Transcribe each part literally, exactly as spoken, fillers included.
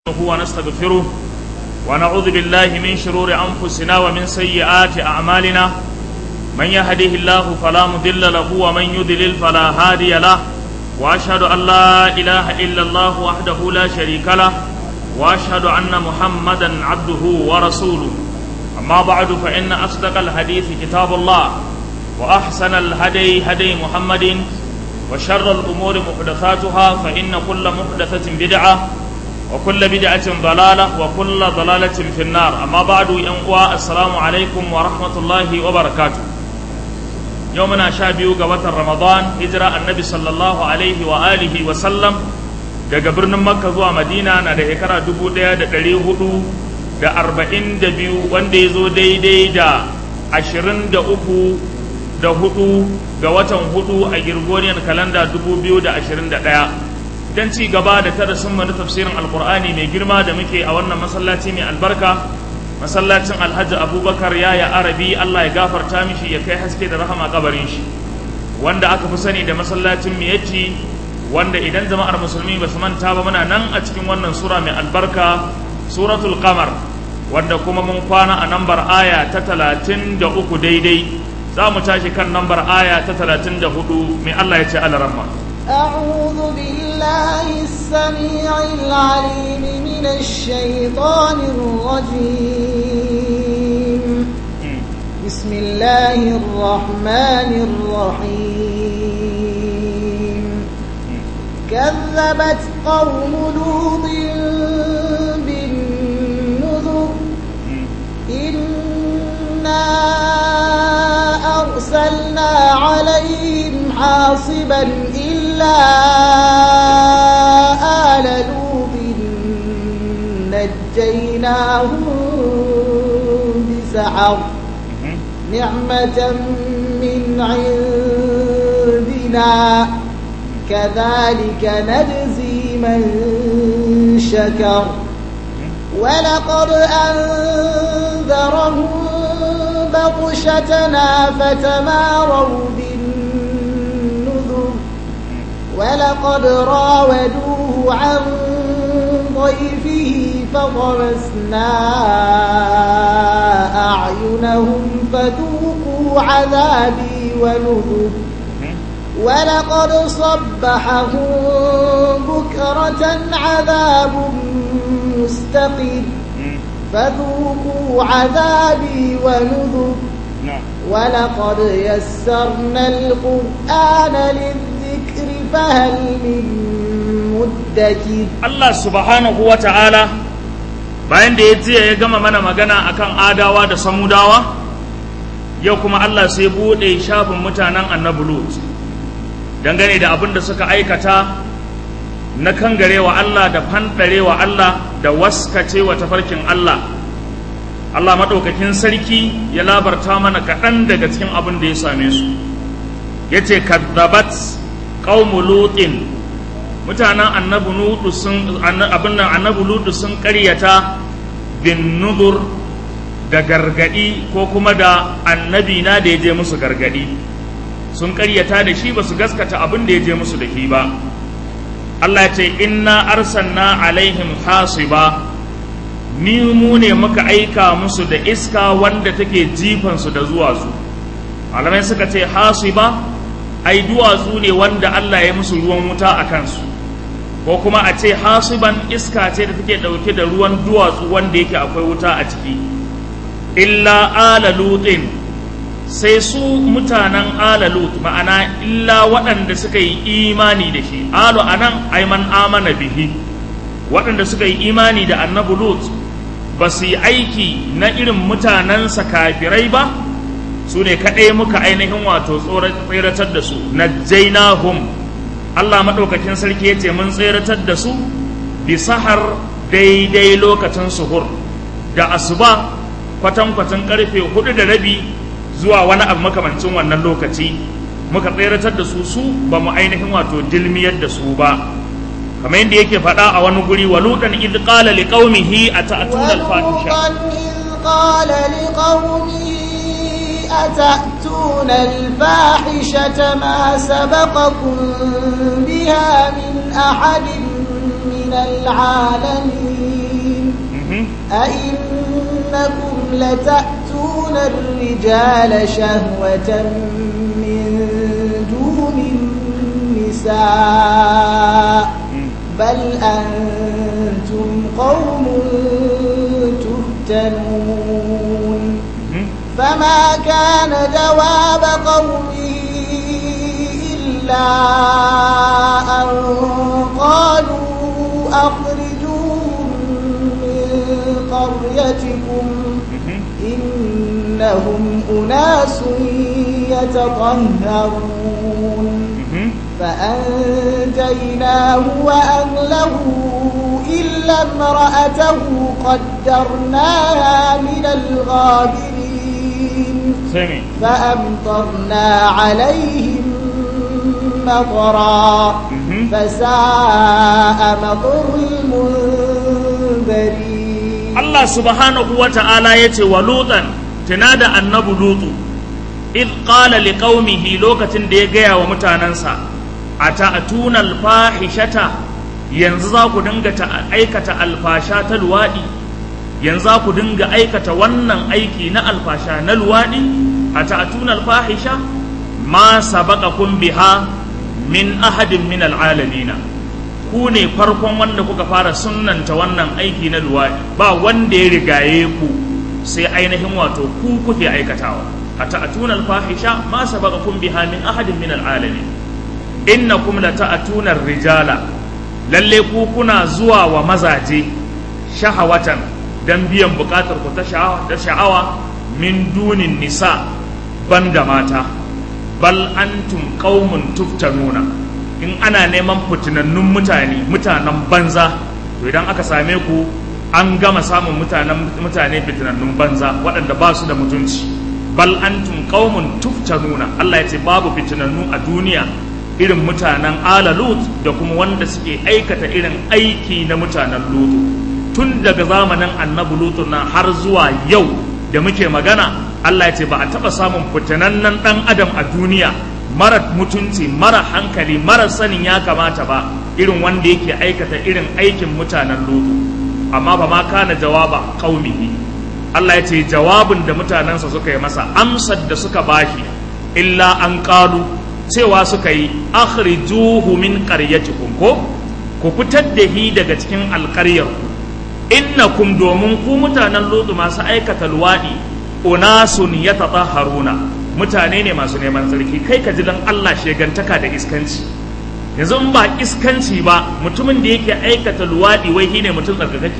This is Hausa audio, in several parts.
ونستغفره ونعوذ بالله من شرور أنفسنا ومن سيئات أعمالنا من يهده الله فلا مضل له ومن يضلل فلا هادي له وأشهد أن لا إله إلا الله وحده لا شريك له وأشهد أن محمدا عبده ورسوله أما بعد فإن أصدق الحديث كتاب الله وأحسن الهدي هدي محمد وشر الأمور محدثاتها فإن كل محدثة بدعة وكل بدعة ضلالة وكل ضلالة في النار أما بعد ينقوى السلام عليكم ورحمة الله وبركاته يومنا شابيو قوة رمضان هجرة النبي صلى الله عليه وآله وسلم daga birnin Makka zuwa Madina na da shekara dubu ɗaya da ɗari hudu da arba'in da biyu wanda ya zo daidai da ashirin da uku da hudu ga watan hudu a Gregorian kalanda dubu biyu da ashirin da ɗaya don ci gaba da darasin mu na tafsirin alkur'ani mai girma da muke a wannan masallaci mai albarka masallacin alhaji abubakar yaya arabi Allah ya gafarta mishi ya kai haske da rahama kabarin shi wanda aka fi sani da masallacin miyacci wanda idan jama'ar musulmi ba su manta ba muna nan a cikin wannan sura mai albarka suratul qamar wanda kuma mun kwana a nambar aya ta talatin da uku daidai za mu tashi kan nambar aya ta talatin da hudu mai Allah ya ce alaramma أعوذ بالله السميع العليم من الشيطان الرجيم بسم الله الرحمن الرحيم كذبت قوم لوط بالنذر إنا أرسلنا عليهم حاصبا إلا آل لوط نجيناهم بسحر نعمة من عندنا كذلك نجزي من شكر ولقد أنذرهم بطشتنا فتماروا بالنذر ولقد راودوه عن ضيفه فطمسنا أعينهم فذوقوا عذابي ونذر ولقد صبحهم بكرة عذاب مستقر فذوقوا عذابي ونذر ولقد يسرنا القرآن للذكر فهل من مدكر الله سبحانه وتعالى bayan da ya jiya ya gama mana magana akan adawa da samudawa yau kuma Allah sai bude shafin mutanen annabi Lut dangane da abin da suka aikata na kangarewa Allah da fandarewa Allah da waskacewa tafarkin Allah Allah madaukakin sarki ya labarta mana kaɗan daga cikin abin da ya same su yace kadzabat qaumu lutin mutanen annabi Lut sun abin nan annabi Lut sun ƙaryata bin nuzur da gargadi ko kuma da annabi na da ya je musu gargadi sun ƙaryata da shi ba su gaskata abin da ya je musu da shi ba Allah ya ce inna arsalna alaihim hasiba ni mu ne muka aika musu da iska wanda take jifan su da duwatsu malamai suka ce hasiba ai duwatsu ne wanda Allah ya musu ruwan wuta a kansu ko kuma a ce hasiban iska ce da take dauke da ruwan duwatsu wanda yake akwai wuta a ciki illa ala lutin sai su mutanen alalut ma'ana illa waɗanda suka yi imani da shi alu anan aiman amana bihi waɗanda suka yi imani da annabi lut ba su yi aiki na irin mutanensa kafirai ba su ne kaɗai muka ainihin wato tseratar da su najjainahum Allah maɗaukakin sarki ya ce mun tseratar da su bi sahar daidai lokacin suhur da asuba kwatankwacin karfe hudu da rabi zuwa wani abu makamancin wannan lokaci muka tseratar da su su ba mu ainihin wato dilmiyar da su ba kamar yadda yake faɗa a wani guri waludan id qala liqaumihi ata'tuna al-fahisha id qala liqaumihi ata'tuna al-fahishata ma sabaqakum biha min ahadin min al-alamin أئنكم لتأتون الرجال شهوة من دون النساء بل أنتم قوم تفتنون فما كان جواب قومه إلا أن قالوا أخرجوهم من قريتكم إنهم أناس يتطهرون فأنجيناه وأهله إلا امرأته قدرناها من الغابرين فأمطرنا عليهم مطرا فساء مطر المنذرين. الله سبحانه وتعالى يتي ولوطا تنادى النبي لوط إذ قال لقومه لوكة ديجيا ومتاننسا أتأتون الفاحشة ينزاك دنجة أيكة الفاشاة الوادي ينزاك دنجة أيكة ونن أيكي نا الفاشاة الوادي أتأتون الفاحشة ما سبقكم بها من أحد من العالمين كوني فرقم wanda kuka fara sunnanta wannan aiki na luwadi ba wanda ya rigaye ku sai ainihin wato ku kuke aikatawa ata'atuna al-fahisha ma sabaqakum biha min ahadin min al-alamin innakum lata'atuna ar-rijala lalle ku kuna zuwa wa mazaje shahawatan dan biyan bukatar ku ta sha'awa da sha'awa min dunin nisa banda mata bal antum qaumun tuftanuna in ana neman fitinannun mutane mutanen banza to idan aka same ku an gama samun mutanen mutane fitinannun banza waɗanda ba su da mutunci bal antum qaumun tuftanuna Allah ya ce babu fitinannu a duniya irin mutanen ala lut da kuma wanda suke aikata irin aiki na mutanen lutu tun daga zamanin annabi lutu nan har zuwa yau da muke magana Allah ya ce ba a taɓa samun fitinannen ɗan adam a duniya mara mutunci mara hankali mara sanin ya kamata ba irin wanda yake aikata irin aikin mutanen lutu amma ba ma kana jawaba qaumihi Allah ya ce jawabin da mutanensa suka yi masa amsar da suka bashi illa an qalu cewa suka yi akhrijuhu min qaryatikum ko ku fitar da hi daga cikin alƙaryarku innakum domin ku mutanen lutu masu aikata luwadi unasun yatatahharuna mutane ne masu neman tsarki kai ka ji dan Allah shegantaka da iskanci yanzu in ba iskanci ba mutumin da yake aikata luwadi wai shine mutum tsarkakake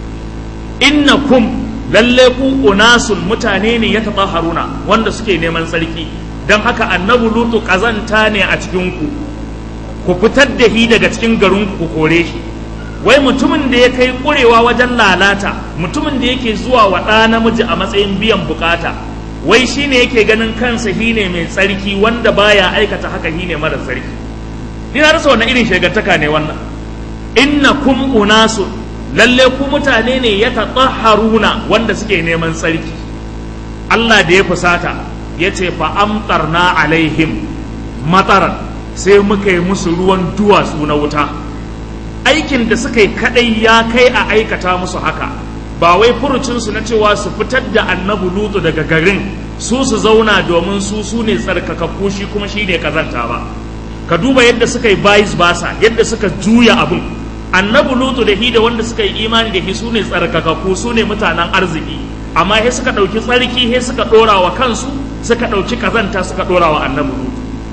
innakum lalle ku unasun mutane ne yatatahharuna wanda suke neman tsarki dan haka annabi lutu kazanta ne a cikin ku ku fitar da shi daga cikin garin ku kore shi wai mutumin da ya kai kurewa wajen lalata mutumin da yake zuwa wa ɗa namiji a matsayin biyan bukata wai shine yake ganin kansa shine mai tsarki wanda baya aikata haka shine mara tsarki ni na rasa wannan irin shegantaka ne wannan innakum unasu lalle ku mutane ne ya tatahharuna wanda suke neman tsarki Allah da ya fusata yace fa amtarna alaihim mataran sai muka yi musu ruwan duwatsu na wuta aikin da suka yi kadai ya kai a aikata musu haka ba wai furucinsu na cewa su fitar da annabi lutu daga garin su su zauna domin su su ne tsarkakakku shi kuma shi ne kazanta ba ka duba yadda suka yi bayis basa yadda suka juya abin annabi lutu da hi da wanda suka yi imani da hi su ne tsarkakakku su ne mutanen arziki amma he suka ɗauki tsarki he suka ɗora wa kansu suka ɗauki kazanta suka ɗora wa annabi lutu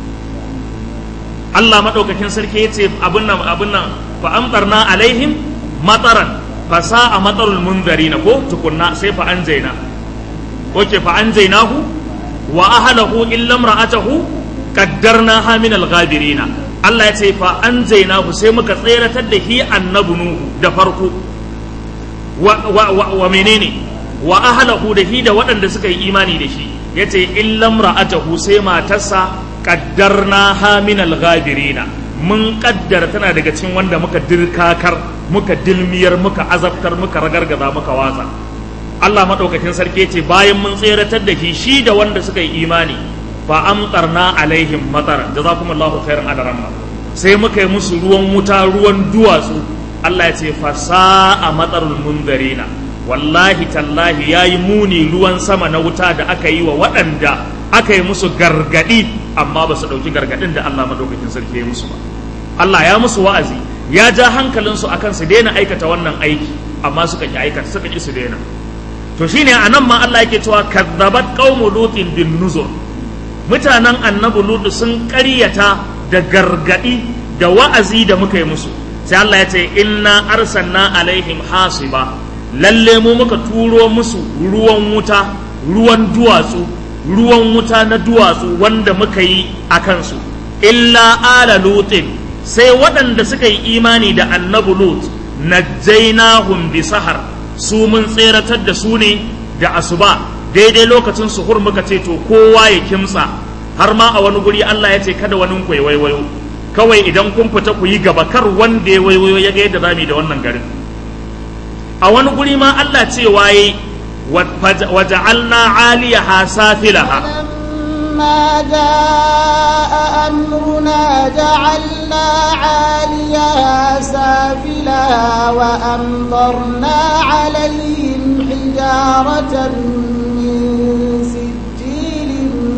Allah maɗaukakin sarki ya ce abin nan abin nan fa amtarna alaihim mataran fa sa'a matarul munzarina ko tukunna sai fa anjayna oke fa anjaynahu wa ahlahu illa imra'atahu qaddarnaha min al-ghabirina Allah ya ce fa anjaynahu sai muka tseratar da hi annabi nuhu da farko wa wa, wa, wa menene wa ahlahu da hi da waɗanda suka yi imani da shi yace illa imra'atahu sai matarsa qaddarnaha min al-ghabirina mun kaddara tana daga cikin wanda muka dirkakar muka dilmiyar muka azabtar muka ragargaza muka watsa Allah madaukakin sarki ce bayan mun tseratar da shi shi da wanda suka yi imani fa amtarna alaihim mataran jazakumullahu khairan adaramma sai muka yi musu ruwan wuta ruwan duwatsu Allah ya ce fa sa'a matarul munzarina wallahi tallahi yayi muni ruwan sama na wuta da aka yi wa waɗanda aka yi musu gargadi amma ba su ɗauki gargadin da Allah madaukakin sarki ya musu ba. Allah ya musu wa'azi, ya ja hankalinsu akan su daina aikata wannan aiki amma suka ki aikata, suka ki su daina. To shine anan ma Allah yake cewa kadzabat qaumu lutin bin nuzur, mutanen annabi lutu sun ƙaryata da gargadi da wa'azi da muka yi musu. Sai Allah ya ce inna arsalna alaihim hasiba, lalle mu muka turo musu ruwan wuta, ruwan duwatsu, ruwan wuta na duwatsu wanda muka yi a kansu. Illa ala lutin, sai waɗanda suka yi imani da annabi lut najjaynahum bi sahar, su mun tseratar da su ne da asuba daidai lokacin suhur muka ce to kowa ya kimtsa. Har ma a wani guri Allah ya ce kada wani ku waiwayo, kawai idan kun fita ku yi gaba, kar wanda ya waiwayo ya ga yadda zamu yi da wannan garin. A wani guri ma Allah ce waye waja'alna 'aliyaha safilaha, ما جاء أمرنا جعلنا عاليها سافلها وأمطرنا عليهم حجارة من سجيل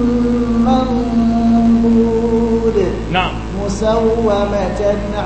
منضود نعم مسومة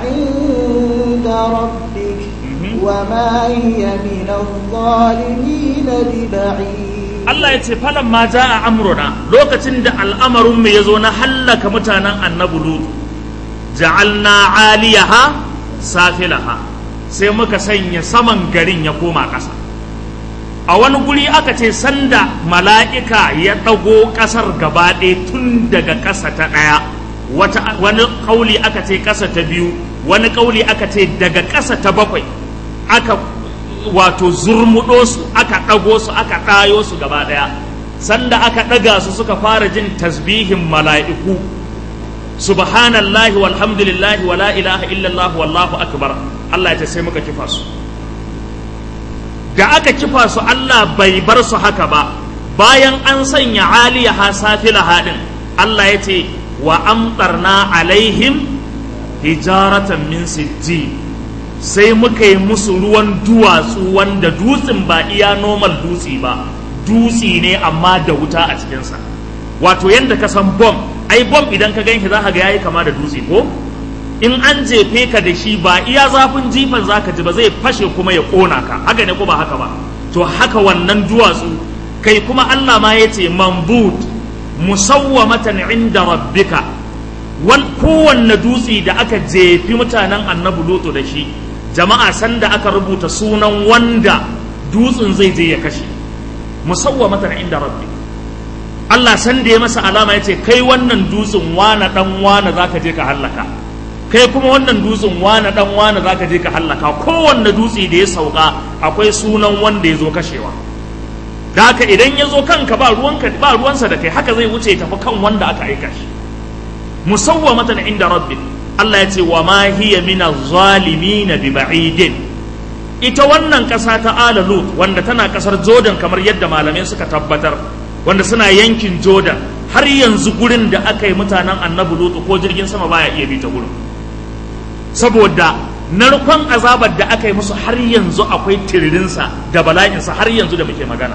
عند ربك وما هي من الظالمين ببعيد. Allah ya ce falan ma a amruna, lokacin da al'amarin mu yazo na hallaka mutanen annabi Lut, ja'alna 'aliyaha safilaha, sai muka sanya saman garin ya koma ƙasa. A wani guri aka ce sanda mala'ika ya ɗago ƙasar gaba ɗaya tun daga ƙasa ta ɗaya, wata wani ƙauli aka ce ƙasa ta biyu, wani ƙauli aka ce daga ƙasa ta bakwai, aka wato zurmudo su, aka ɗago su, aka ɗayo su gaba ɗaya. Sanda aka ɗaga su suka fara jin tasbihin mala'iku, subhanallahi walhamdulillahi wala ilaha illallah wallahu akbar. Allah ya ce sai muka kifa su. Da aka kifa su Allah bai bar su haka ba, bayan an sanya 'aliyaha safilaha din, Allah ya ce wa amtarna alaihim hijaratan min sijjin, sai muka yi musu ruwan duwatsu wanda dutsen ba iya normal dutse ba, dutse ne amma da wuta a cikinsa. Wato yadda ka san bom, ai bom idan ka ganshi za ka ga yayi kama da dutse ko? In an jefe ka da shi ba iya zafin jifan za ka ji ba, zai fashe kuma ya ƙona ka, haka ne ko ba haka ba? To haka wannan duwatsu, kai kuma Allah ma ya ce mambut musawwamatan inda rabbika, kowanne dutse da aka jefi mutanen annabi Lutu da shi, jama'a sanda aka rubuta sunan wanda dutsen zai je ya kashe, musawwamatan inda rabbi. Allah sanda ya masa alama ya ce kai wannan dutsen wana dan wana zaka je ka hallaka, kai kuma wannan dutsen wana dan wana zaka je ka hallaka. Kowanne dutse da ya sauka akwai sunan wanda ya zo kashewa. Da haka idan ya zo kanka ba ruwanka ba ruwansa da kai, haka zai wuce tafi kan wanda aka aika shi. Musawwamatan inda rabbi. Allah ya ce wa ma hiya min az-zalimin bi ba'idin. Ita wannan ƙasa ta Ala Lut wanda tana ƙasar Jordan kamar yadda malamai suka tabbatar, wanda suna yankin Jordan, har yanzu gurin da aka yi mutanen annabi Lut ko jirgin sama baya iya bi ta gurin, saboda narkon azabar da aka yi musu har yanzu akwai tiririnsa da bala'insa har yanzu da muke magana.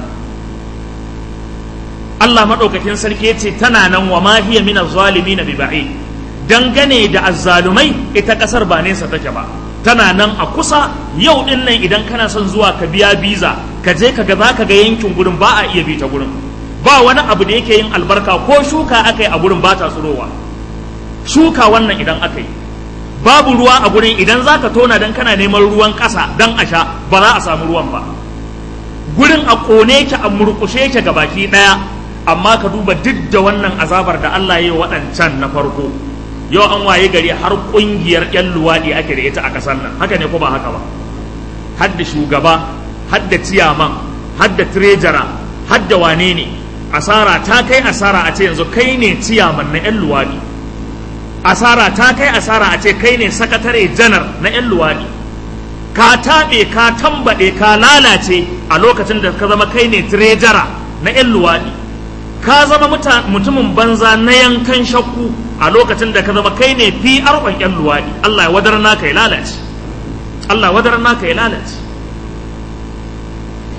Allah maɗaukakin sarki ya ce tana nan wa ma hiya min az-zalimin bi ba'id. Dangane da azzalumai ita kasar ba nesa take ba, tana nan a kusa. Yau din nan idan kana son zuwa ka biya biza ka je ka ga za ka ga yankin gurin ba a iya bi ta gurin, ba wani abu da yake yin albarka, ko shuka aka yi a gurin ba ta tsirowa. Shuka wannan idan aka yi babu ruwa a gurin, idan za ka tona don kana neman ruwan ƙasa don a sha ba za a samu ruwan ba. Gurin a ƙone ki a murƙushe ki ga baki ɗaya. Amma ka duba duk da wannan azabar da Allah ya yi waɗancan na farko, yau an waye gari har ƙungiyar 'yan luwaɗi ake da ita a ƙasar nan, haka ne ko ba haka ba? Hadda shugaba, hadda ciyaman, hadda trejara, hadda wane ne? Asara ta kai asara a ce yanzu kai ne ciyaman na 'yan luwaɗi, asara ta kai asara a ce kai ne sakatare janar na 'yan luwaɗi. Ka taɓe, ka tambaɗe, ka lalace a lokacin da ka zama kai ne trejara na 'yan luwaɗi. Ka zama mutumin banza na yankan shakku a lokacin da ka zama kai ne fi arban 'yan luwaɗi. Allah ya wadar naka ya lalace, Allah ya wadar naka ya lalace.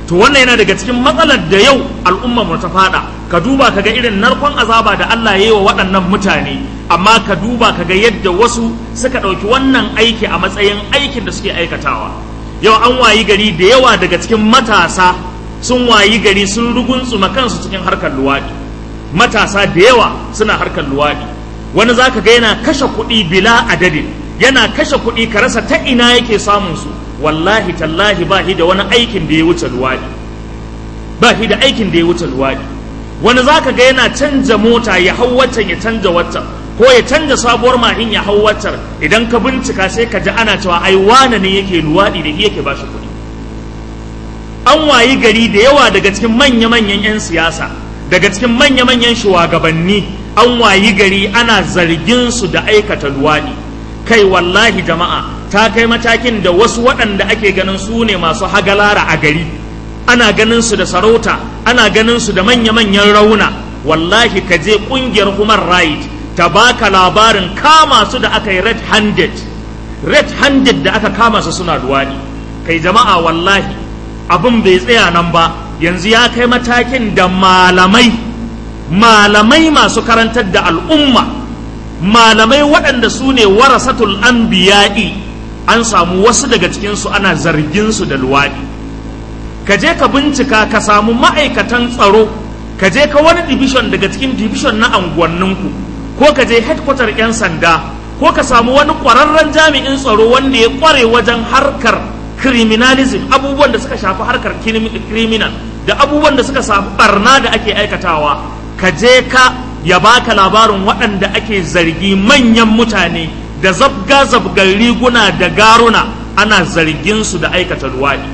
to wannan yana daga cikin matsalar da yau al'ummar mu ta fada. Ka duba kaga irin narkon azaba da Allah ya yi wa waɗannan mutane, amma ka duba kaga yadda wasu suka ɗauki wannan aiki a matsayin aikin da suke aikatawa. Yau an wayi gari da yawa daga cikin matasa sun wayi gari sun ruguntsuma kansu cikin harkar luwaɗi. Matasa da yawa suna harkar luwaɗi. Wani za ka ga yana kashe kuɗi bila adadin, yana kashe kuɗi ka rasa ta ina yake samun su. Wallahi tallahi ba shi da wani aikin da ya wuce luwaɗi, ba shi da aikin da ya wuce luwaɗi. Wani za ka ga yana canja mota ya hau waccan ya canja waccan, ko ya canja sabuwar mahin ya hau waccan. Idan ka bincika sai ka ji ana cewa ai wane ne yake luwaɗi da yake ba shi kuɗi. An wayi gari da yawa daga cikin manya-manyan 'yan siyasa, daga cikin manya-manyan shugabanni, an wayi gari ana zargin su da aikata luwaɗi. Kai wallahi jama'a, ta kai matakin da wasu waɗanda ake ganin su ne masu hagalara a gari, ana ganin su da sarauta, ana ganin su da manya-manyan rauna. Wallahi ka je ƙungiyar human right ta baka labarin kama su da aka yi red handed red handed da aka kama su suna luwaɗi. Kai jama'a wallahi abin bai tsaya nan ba, yanzu ya kai matakin da malamai malamai masu karantar da al'umma, malamai waɗanda su ne warasatul anbiya'i, an samu wasu daga cikinsu ana zargin su da luwaɗi. Ka je ka bincika ka samu ma'aikatan tsaro, ka je ka wani division daga cikin division na anguwanninku, ko ka je headquarter 'yan sanda, ko ka samu wani ƙwararren jami'in tsaro wanda ya ƙware wajen harkar criminalism, abubuwan da suka shafi harkar criminal da abubuwan da suka shafi barna da ake aikatawa. Ka je ka ya baka labarin waɗanda ake zargi manyan mutane da zabga-zabgar riguna da garuna, ana zargin su da aikata luwaɗi.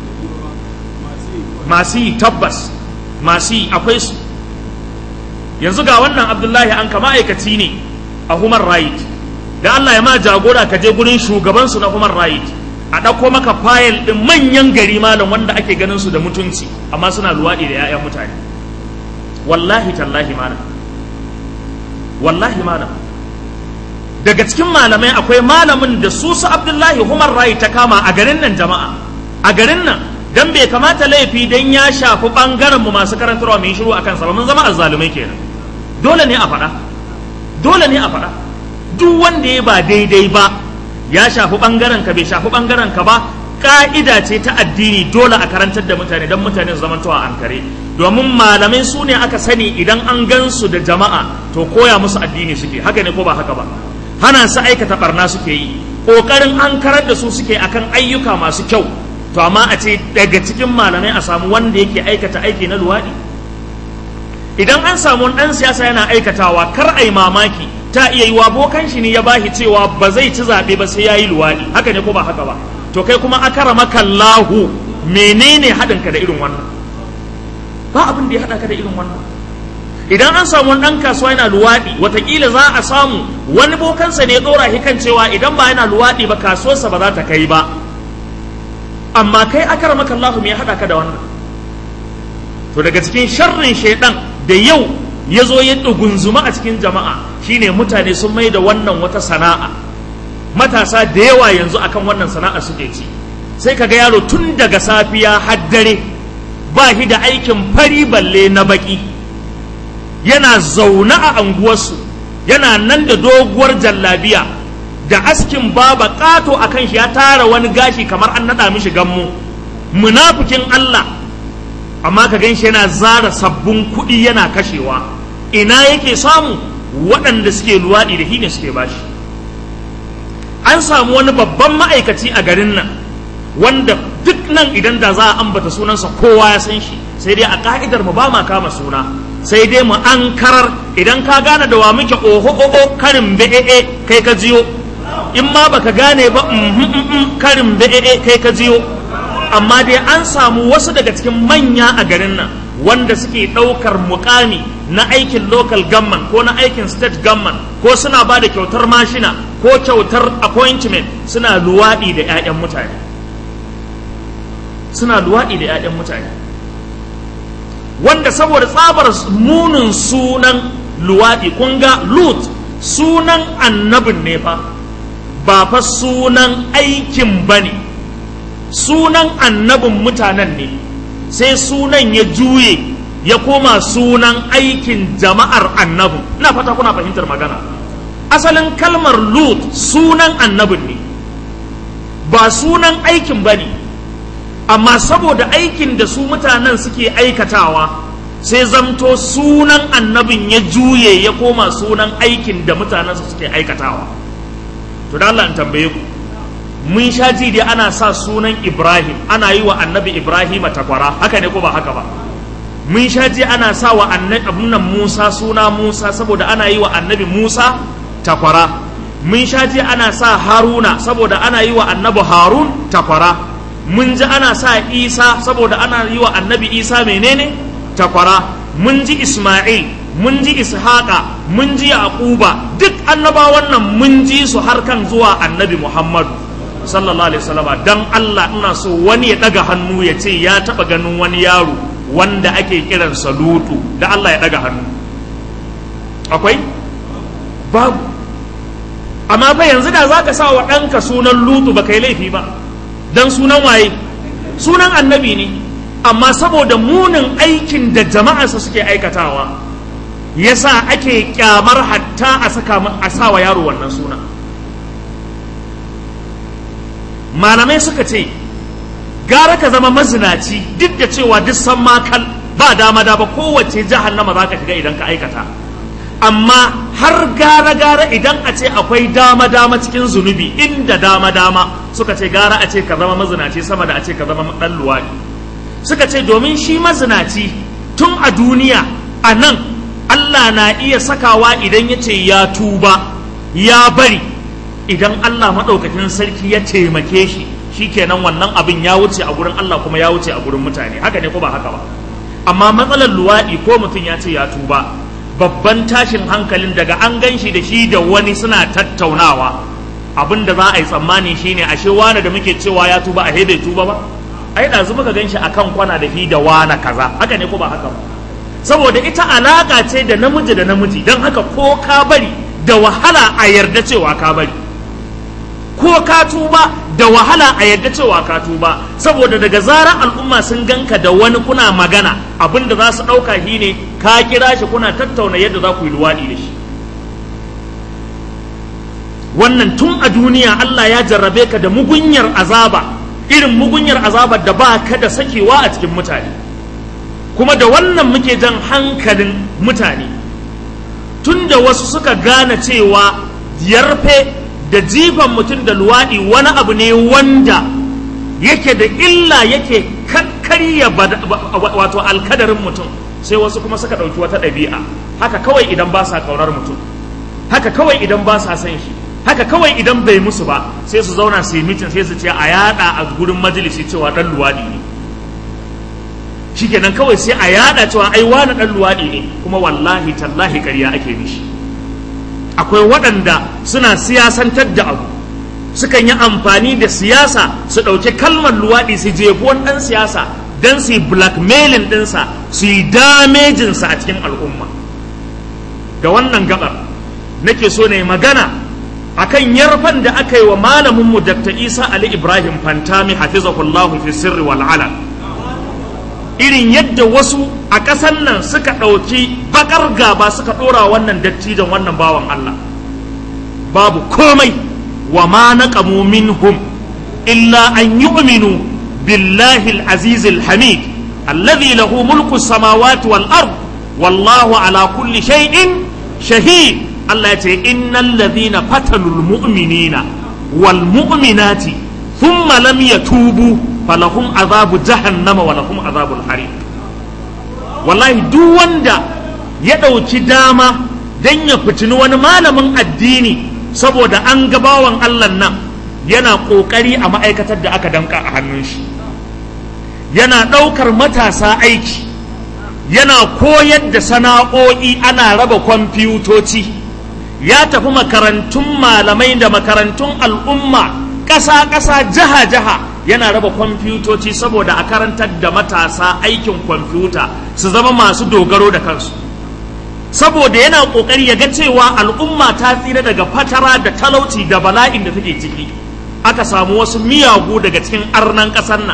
Masu yi tabbas, masu yi akwai su. Yanzu ga wannan Abdullahi an ka ma'aikaci ne a human right, da Allah ya ma jagora ka je gurin shugabansu na human right, a ɗauko maka fayil ɗin manyan gari malam wanda ake ganin su da mutunci, amma suna luwaɗi da 'ya'yan mutane. Wallahi tallahi malam, wallahi malam. Daga cikin malamai akwai malamin da su su Abdullahi human right ta kama a garin nan jama'a, a garin nan. Dan bai kamata laifi dan ya shafi bangaren mu masu karantarwa mai shiru akan sa ba, mun zama azzalumai kenan. Dole ne a faɗa, dole ne a faɗa. Duk wanda ya ba daidai ba, ya shafi bangaren ka bai shafi bangaren ka ba, ka'ida ce ta addini dole a karantar da mutane dan mutane su zamantowa an kare. Domin malamai su ne aka sani idan an gansu da jama'a to koya musu addini suke, haka ne ko ba haka ba? Hana su aikata barna suke yi, kokarin an karar da su suke akan ayyuka masu kyau. To amma a ce daga cikin malamai a samu wanda yake aikata aiki na luwaɗi. Idan an samu wani ɗan siyasa yana aikatawa, kar a yi mamaki, ta iya yi wa bokan shi ne ya bashi cewa ba zai ci zaɓe ba sai ya yi luwaɗi, haka ne ko ba haka ba? To kai kuma akaramaka Allahu, menene haɗinka da irin wannan? Ba abin da ya haɗa ka da irin wannan. Idan an samu wani ɗan kasuwa yana luwaɗi, watakila za a samu wani bokansa ne ya ɗora shi kan cewa idan ba yana luwaɗi ba kasuwarsa ba za ta kai ba. Amma kai akaramaka Allahu me ya haɗa ka da wannan? To daga cikin sharrin shaidan da yau ya zo ya ɗugunzuma a cikin jama'a shine mutane sun mai da wannan wata sana'a. Matasa da yawa yanzu akan wannan sana'a suke ci. Sai kaga yaro tun daga safiya har dare ba shi da aikin fari balle na baki, yana zaune a anguwarsu, yana nan da doguwar jallabiya da askin baba ƙato a kan shi, ya tara wani gashi kamar an naɗa mishi gammu, munafikin Allah. Amma ka gan shi yana zara sabbin kuɗi yana kashewa. Ina yake samu? Waɗanda suke luwaɗi da shi ne suke bashi. An samu wani babban ma'aikaci a garin nan wanda duk nan idan da za a ambata sunansa kowa ya san shi, sai dai a ka'idar mu ba ma kama suna, sai dai mu an karar. Idan ka gane da wa muke oho oho karin be'e kai ka jiyo, in ma baka gane ba karin be'e kai ka jiyo. Amma dai an samu wasu daga cikin manya a garin nan wanda suke ɗaukar mukami na aikin local government ko na aikin state government, ko suna ba da kyautar mashina ko kyautar appointment, suna luwaɗi da 'ya'yan mutane, suna luwaɗi da 'ya'yan mutane. Wanda saboda tsabar munin sunan luwaɗi, kun ga Lut sunan annabin ne fa, ba fa sunan aikin ba ne, sunan annabin mutanen ne. sai sunan ya juye ya koma sunan aikin jama'ar annabin. Ina fata kuna fahimtar magana. Asalin kalmar Lut sunan annabin ne ba sunan aikin bane, amma saboda aikin da su mutanen suke aikatawa sai zamto sunan annabin ya juye ya koma sunan aikin da mutanensa suke aikatawa. To da Allah in tambaye ku, mun sha ji dai ana sa sunan Ibrahim, ana yi wa annabi Ibrahim takwara, haka ne ko ba haka ba? Mun sha ji ana sa wa annabi Musa suna Musa saboda ana yi wa annabi Musa takwara. Mun sha ji ana sa Haruna saboda ana yi wa annabi Harun takwara. Mun ji ana sa Isa saboda ana yi wa annabi Isa menene takwara. Mun ji Isma'il, mun ji Ishaqa, mun ji Yaquba, duk annabawan nan mun ji su har kan zuwa annabi Muhammadu sallallahu alaihi wasallam. Dan Allah ina so wani ya daga hannu ya ce ya taba ganin wani yaro wanda ake kiransa Lutu, da Allah ya daga hannu. Akwai? Babu. Amma fa yanzu da zaka sa wa ɗanka sunan Lutu ba kai laifi ba, dan sunan waye? Sunan annabi ne. Amma saboda munin aikin da jama'arsa suke aikatawa yasa ake kyamar hatta a saka a sawa yaro wannan suna. Malamai suka ce gara ka zama mazinaci duk da cewa duk san makal ba dama da ba kowace jahannama za ka shiga idan ka aikata, amma har gara gara idan a ce akwai dama dama cikin zunubi, inda dama dama suka ce gara a ce ka zama mazinaci sama da a ce ka zama dan luwadi. Suka ce domin shi mazinaci tun a duniya a nan Allah na iya sakawa idan ya ce ya tuba ya bari, idan Allah maɗaukakin sarki ya taimake shi shikenan wannan abin ya wuce a gurin Allah kuma ya wuce a gurin mutane. Haka ne ko ba haka ba? Amma matsalar luwaɗi ko mutum ya ce ya tuba, babban tashin hankalin daga an gan shi da shi da wani suna tattaunawa, abin da za a yi tsammani shine ashe wane da muke cewa ya tuba a bai tuba ba, ai ɗazu muka gan shi akan kwana da shi da wane kaza. Haka ne ko ba haka ba? Saboda ita alaka ce da namiji da namiji, don haka ko ka bari da wahala a yarda cewa ka bari, ko ka tuba da wahala a yarda cewa ka tuba, saboda daga zarar al'umma sun ganka da wani kuna magana, abinda za su ɗauka shi ne ka kira shi kuna tattauna yadda za ku yi luwaɗi da shi. Wannan tun a duniya Allah ya jarrabe ka da mugunyar azaba, irin mugunyar azabar da ba ka da sakewa a cikin mutane. Kuma da wannan muke jan hankalin mutane, tun da wasu suka gane cewa yarfe da jifan mutum da luwaɗi wani abu ne wanda yake da illa, yake karya wato alkadarin mutum, sai wasu kuma suka ɗauki wata ɗabi'a, haka kawai idan ba sa ƙaunar mutum, haka kawai idan ba sa san shi, haka kawai idan bai musu ba sai su zauna su yi mitin, sai su ce a yada a gurin majalisi cewa ɗan luwaɗi ne. Shikenan kawai sai a yada cewa ai wani ɗan luwaɗi ne, kuma wallahi tallahi ƙarya ake mishi. Akwai waɗanda suna siyasantar da abu, sukan yi amfani da siyasa su ɗauki kalmar luwaɗi su jefi wani ɗan siyasa don su yi blackmailing ɗinsa, su yi damejinsa a cikin al'umma. Da wannan gabar nake so ne magana akan yarfan da aka yi wa malaminmu Dakta Isa Ali Ibrahim Fantami hafizahullahu fi sirri wal alan, irin yadda wasu a ƙasar nan suka ɗauki bakar gaba suka ɗora wannan dattijan wannan bawan Allah. Babu komai, wa ma naqamu minhum illa an yu'minu billahi al-aziz al-hamid alladhi lahu mulku samawati wal ard wallahu ala kulli shay'in shahid. Allah ya ce innal ladhina fatanul mu'minina wal mu'minati thumma lam yatubu falahum azabu jahannama wa lahum azabul harim. Wallahi duk wanda ya ɗauki dama dan ya fitini wani malamin addini saboda an ga bawan Allah nan yana ƙoƙari a ma'aikatar da aka danka a hannun shi, yana ɗaukar matasa aiki, yana koyar da sana'o'i, ana raba kwamfutoci, ya tafi makarantun malamai da makarantun al'umma ƙasa-ƙasa, jiha-jiha, yana raba kwamfutoci saboda a karantar da matasa aikin kwamfuta su zama masu dogaro da kansu, saboda yana ƙoƙari ya ga cewa al'umma ta tsira daga fatara da talauci da bala'in da take ciki. Aka samu wasu miyagu daga cikin arnan ƙasar nan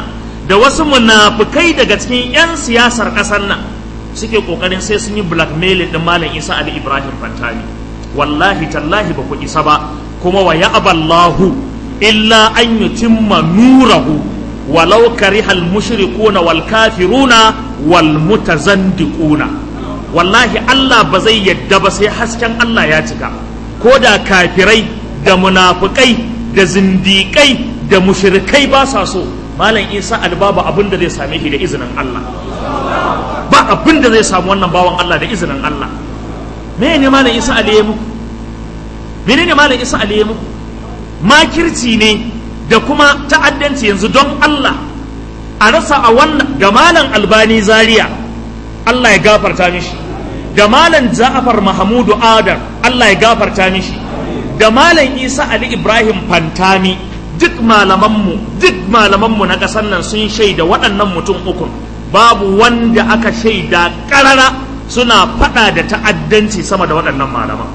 da wasu munafukai daga cikin 'yan siyasar ƙasar nan suke ƙoƙarin sai sun yi blackmail ɗin Malam Isa Ali Ibrahim Fantami. Wallahi tallahi ba ku isa ba, kuma wa ya'aballahu illa an yutimma nurahu walau karihal mushrikuna wal kafiruna wal mutazandiquna. Wallahi Allah ba zai yadda ba sai hasken Allah ya cika, ko da kafirai da munafukai da zindiƙai da mushrikai ba sa so. Malam Isa Ali babu abin da zai same shi da izinin Allah, ba abin da zai samu wannan bawan Allah da izinin Allah. Me ne Malam Isa Ali ya muku? Menene Malam Isa Ali ya muku? Makirci ne da kuma ta'addanci. Yanzu don Allah a rasa a wannan ga Malam Albani Zaria, Allah ya gafarta mishi, da Malam Ja'far Mahmudu Adar, Allah ya gafarta mishi, da Malam Isa Ali Ibrahim Fantami, duk malamanmu duk malamanmu na ƙasar nan sun shaida waɗannan mutum ukun babu wanda aka shaida ƙarara suna faɗa da ta'addanci sama da waɗannan malaman.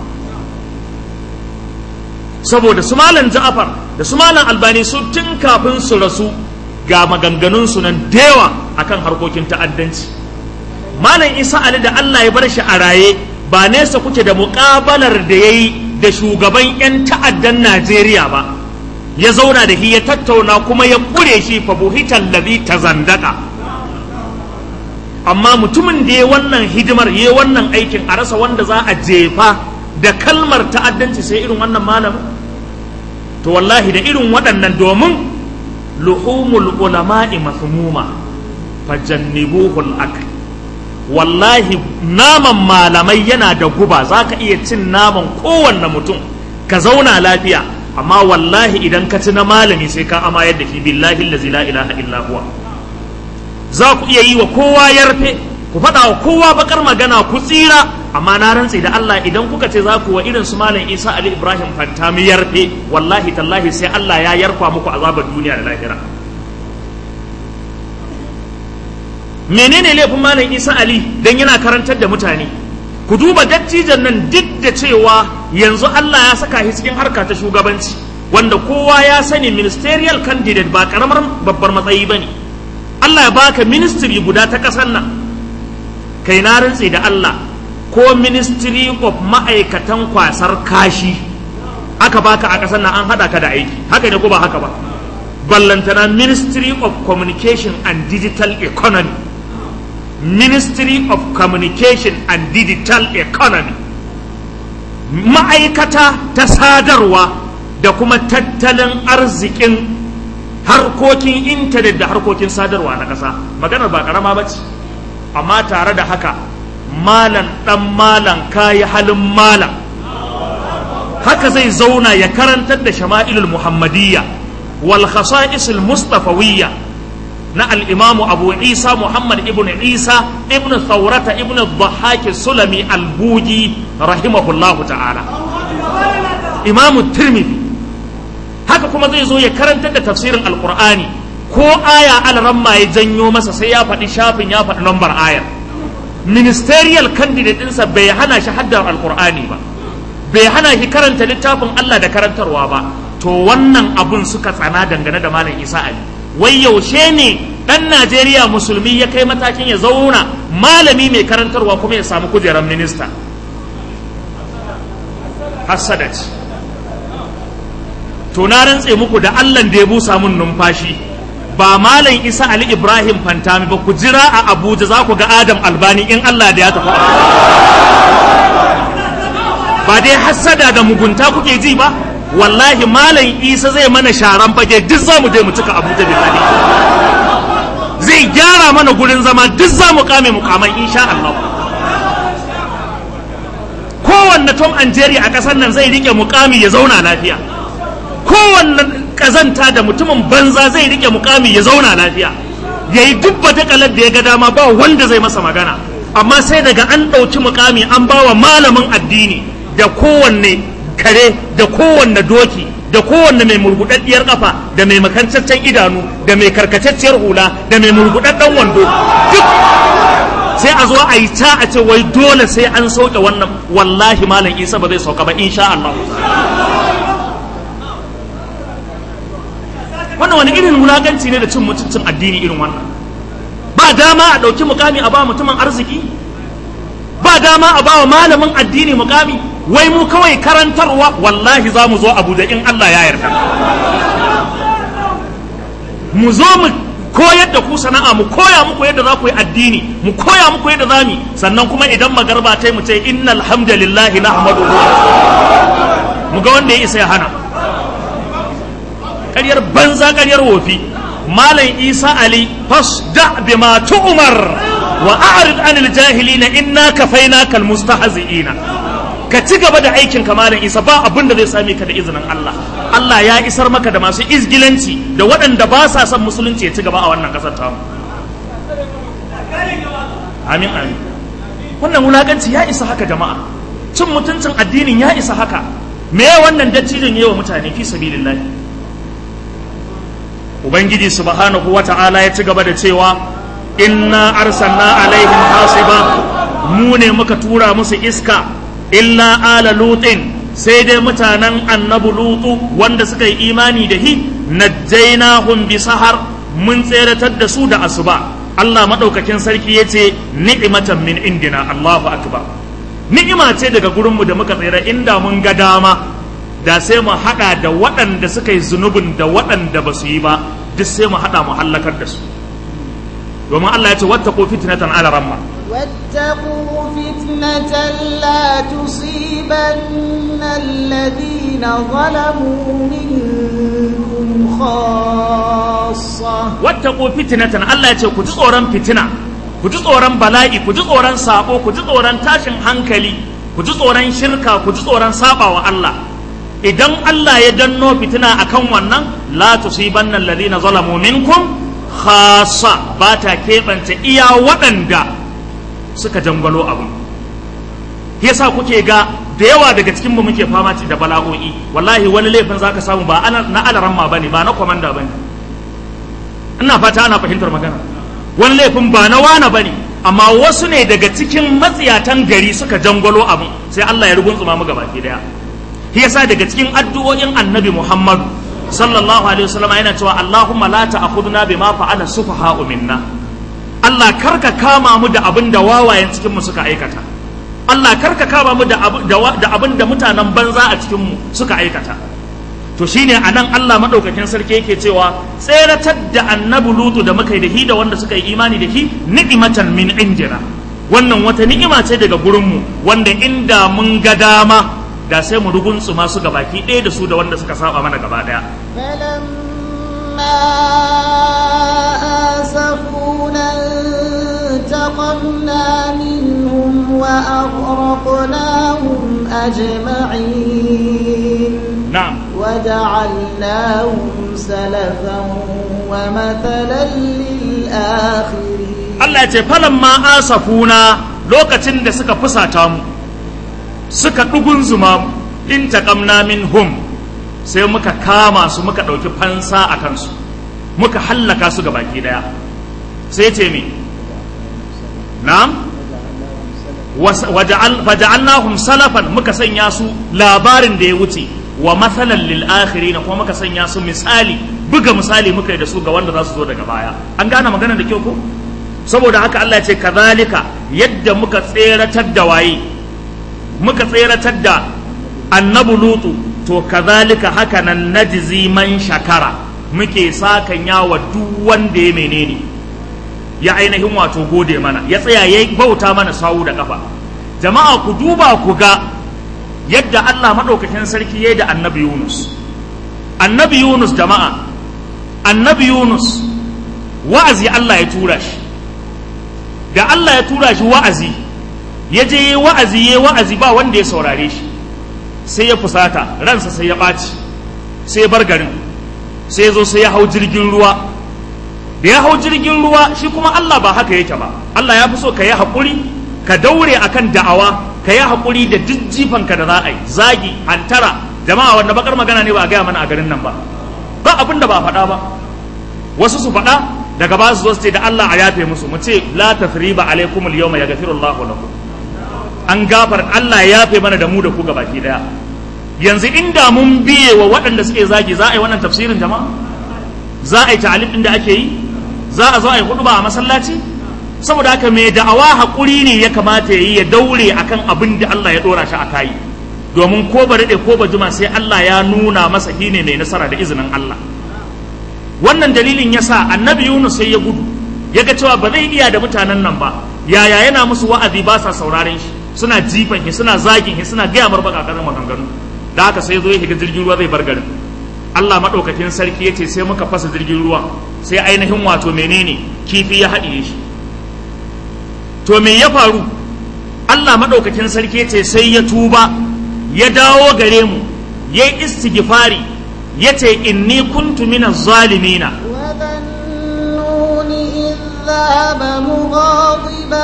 Saboda su Malam Ja'far da su Malam Albani su tun kafin su rasu ga maganganunsu nan dewa akan harkokin ta'addanci. Malam Isa Ali da Allah ya bar shi a raye, ba nesa kuke da muƙabalar da ya yi da shugaban 'yan ta'addan Najeriya ba, ya zauna da shi ya tattauna kuma ya ƙure shi fa buhitan ladhi tazandaka. Amma mutumin da ya wannan hidimar, ya wannan aikin, a rasa wanda za a jefa da kalmar ta'addanci sai irin wannan malamin. To wallahi da irin waɗannan, domin luhumul ulama'i masmuma fajannibuhul akl. Wallahi naman malamai yana da guba, zaka iya cin naman kowanne mutum ka zauna lafiya, amma wallahi idan ka ci na malami sai ka amayar da shi. Billahi allazi la ilaha illa huwa. Za ku iya yi wa kowa yarfe, ku faɗa wa kowa bakar magana ku tsira, amma na rantse da Allah idan kuka ce za ku wa irin su Malam Isa Ali Ibrahim Fantami yarfe, wallahi tallahi sai Allah ya yarfa muku azabar duniya da lahira. Menene laifin Malam Isa Ali dan yana karantar da mutane? Ku duba dattijan nan, duk da cewa yanzu Allah ya saka shi cikin harka ta shugabanci, wanda kowa ya sani ministerial candidate ba karamar babbar matsayi bane. Allah ya baka ministry guda ta ƙasar nan, kai na rantse da Allah, ko ministry of ma'aikatan kwasar kashi aka baka a ƙasar nan, an haɗa ka da aiki. Haka ne ko ba haka ba? Ballantana ministry of communication and digital economy, Ministry of Communication and Digital Economy, ma'aikata ta sadarwa da kuma tattalin arzikin harkokin intanet da harkokin sadarwa na ƙasa. Maganar ba ƙarama ba ce, amma tare da haka malam ɗan malam kayi halin malam, haka zai zauna ya karantar da shama'ilul muhammadiyya wal khasa'isul mustafawiyya na al'imamu Abu Isa Muhammad ibn Isa ibn Thawrata ibn Dhahhak Sulami al-Bugi rahimahullahu ta'ala, Imamu Tirmidhi. Haka kuma zai zo ya karantar da tafsirin Alƙur'ani, ko aya al-ramma ya janyo masa sai ya faɗi shafin, ya faɗi lambar ayar. Ministerial candidate ɗinsa bai hana shi haddar Alƙur'ani ba, bai hana shi karanta littafin Allah da karantarwa ba. To wannan abun suka tsana dangane da Malam Isa Ali. Wai yaushe ne ɗan Najeriya musulmi ya kai matakin ya zauna malami mai karantarwa kuma ya samu kujerar minista? Hassada ce. To na rantse muku da Allah da ya busa mun numfashi, ba Malam Isa Ali Ibrahim Fantami ba, ku jira a Abuja za ku ga Adam Albani in Allah da ya tafi. Ba dai hassada da mugunta kuke ji ba? Wallahi Malam Isa zai mana sharan fage, duk za mu je mu cika Abuja billahi. Zai gyara mana gurin zama, duk za mu kame mukamai insha Allah. Kowanne Tom and Jerry a ƙasar nan zai rike mukami ya zauna lafiya. Kowanne kazanta da mutumin banza zai rike mukami ya zauna lafiya. Yayi duk bata kalar da ya ga dama, ba wanda zai masa magana. Amma sai daga an ɗauki mukami an bawa malamin addini, da kowanne kare, da kowanne doki, da kowanne mai murgudaddiyar kafa, da mai makancaccen idanu, da mai karkatacciyar hula, da mai murgudaddan wando, duk sai a zo a yi ta a ce wai dole sai an sauke wannan. Wallahi Malam Isa ba zai sauka ba insha Allah. wannan wani irin wulaganci ne da cin mutuncin addini irin wannan? Ba dama a ɗauki mukami a ba mutumin arziki, ba dama a ba wa malamin addini mukami, wai mu kawai karantarwa. Wallahi za mu zo Abuja in Allah ya yarda, mu zo mu koyar da ku sana'a, mu koya muku yadda za ku yi addini, mu koya muku yadda za mu, sannan kuma idan magarba ta yi mu ce innal hamdalillahi nahmaduhu, mu ga wanda ya isa ya hana. Ƙaryar banza, ƙaryar wofi. Malam Isa Ali, fasda bima tu'mar wa a'rid anil jahilina inna kafainaka almustahzi'ina. Ka ci gaba da aikin ka Malam Isa, ba abin da zai same ka da izinin Allah. Allah ya isar maka da masu izgilanci da waɗanda ba sa son musulunci ya ci gaba a wannan ƙasar tamu. Amin amin. Wannan wulakanci ya isa haka jama'a. Cin mutuncin addinin ya isa haka. Me wannan dattijin yayi wa mutane fi sabilillah? Ubangiji subhanahu wata'ala ya ci gaba da cewa inna arsalna alaihim hasiba, mu ne muka tura musu iska, illa ala lutin, sai dai mutanen annabi lutu wanda suka yi imani da hi, najjaynahum bi sahar, mun tseratar da su da asuba. Allah madaukakin sarki yace ni'matan min indina. Allahu akbar. Ni'ima ce daga gurinmu da muka tsira, inda mun ga dama da sai mu hada da waɗanda suka yi zunubin da waɗanda ba su yi ba, duk sai mu hada mu hallakar da su. Domin Allah ya ce wattaqu fitnatan ala ramma, wattaqu fitnatan la tusibanna alladhina zalamu minkum khassa. Wattaqu fitnatan, Allah ya ce ku ji tsoron fitina, ku ji tsoron bala'i, ku ji tsoron sabo, ku ji tsoron tashin hankali, ku ji tsoron shirka, ku ji tsoron sabawa Allah. Idan Allah ya danno fitina akan wannan, la tusibanna alladhina zalamu minkum khassa, ba ta keɓance iya waɗanda suka jangwalo abu. Yasa kuke ga da yawa daga cikin mu muke fama da bala'o'i. Wallahi wani laifin zaka samu ba na alaramma bane, ba na komanda bane. Ina fata ana fahimtar magana. Wani laifin ba na wana bane, amma wasu ne daga cikin matsiyatan gari suka jangwalo abu, sai Allah ya ruguntsuma mu gabaki daya. Shi yasa daga cikin addu'o'in Annabi Muhammad sallallahu alaihi wasallam yana cewa Allahumma la ta'khudna bima fa'ala sufaha'u minna. Allah karka kama mu da abin da wawayen cikin mu suka aikata. Allah karka kama mu da abin da mutanen banza a cikin mu suka aikata. To shine anan Allah madaukakin sarki yake cewa tseratar da Annabi Lutu da muka yi da hi da wanda suka yi imani da hi ni'matan min indina. Wannan wata ni'ima ce daga gurin mu, wanda inda mun ga dama da sai mu rugunsu masu gabaki ɗaya da su da wanda suka saba mana gaba ɗaya. falamma asafuna taqamna minhum wa aghraqnahum ajma'in. Na'am. wa ja'alnahum salafan wa mathalan lil akhirin. Allah ya ce falamma asafuna, lokacin da suka fusata mu, suka ɗugunzuma mu, in taqamna minhum, sai muka kama su muka ɗauki fansa a kansu, muka hallaka su ga baki ɗaya. Sai ce me? Na'am? Waja'alnahum salafan, muka sanya su labarin da ya wuce, wa mathalan lil akhirin, kuma muka sanya su misali, buga misali muka yi da su ga wanda za su zo daga baya. An gane magana da kyau ko? Saboda haka Allah ya ce kazalika, yadda muka tseratar da waye, muka tseratar da annabi Lutu, to kazalika haka nan najzi man shakara, muke sakan yawa duk wanda ya menene ya ainihin wato gode mana, ya tsaya ya bauta mana sawu da kafa. Jama'a ku duba ku ga yadda Allah madaukakin sarki yayi da annabi Yunus. Annabi Yunus jama'a, annabi Yunus wa'azi Allah ya tura shi. Da Allah ya tura shi wa'azi, ya je yi wa'azi ya wa'azi ba wanda ya saurare shi, sai ya fusata, ransa sai ya ɓaci, sai ya bar garin, sai ya zo sai ya hau jirgin ruwa. Da ya hau jirgin ruwa, shi kuma Allah ba haka yake ba. Allah ya fi so ka yi haƙuri, ka daure akan da'awa, ka yi haƙuri da duk jifanka da za a yi, zagi, hantara. Jama'a wanda bakar magana ne ba a gaya mana a garin nan ba, ba abin da ba a faɗa ba. Wasu su faɗa, daga ba su zo su ce da Allah a yafe musu, mu ce la tathriba alaikum al-yawma yaghfiru Allahu lakum. An gafar Allah ya yafe mana da mu da ku gabaki daya. Yanzu inda mun biye wa waɗanda suke zagi, za a yi wannan tafsirin jama'a? za a yi ta'alim din da ake yi, za a zo a yi hudu ba a masallaci. Saboda haka mai da'awa haƙuri ne ya kamata ya yi, ya daure akan abin da Allah ya dora shi a kai, domin ko ba daɗe ko ba juma sai Allah ya nuna masa shi ne mai nasara da izinin Allah. Wannan dalilin ya sa annabi Yunus sai ya gudu, ya ga cewa ba zai iya da mutanen nan ba, yaya yana musu wa'azi ba sa sauraren shi, suna jifan shi, suna zagin shi, suna gaya mar baka karin maganganu. Da haka sai zo ya shiga jirgin ruwa zai bar garin. Allah maɗaukakin sarki ya ce sai muka fasa jirgin ruwa, sai ainihin wato menene kifi ya haɗiye shi. To me ya faru? Allah maɗaukakin sarki ya ce sai ya tuba, ya dawo gare mu, ya yi istighfari, ya ce inni kuntu minaz zalimina. ذهب مغاضبا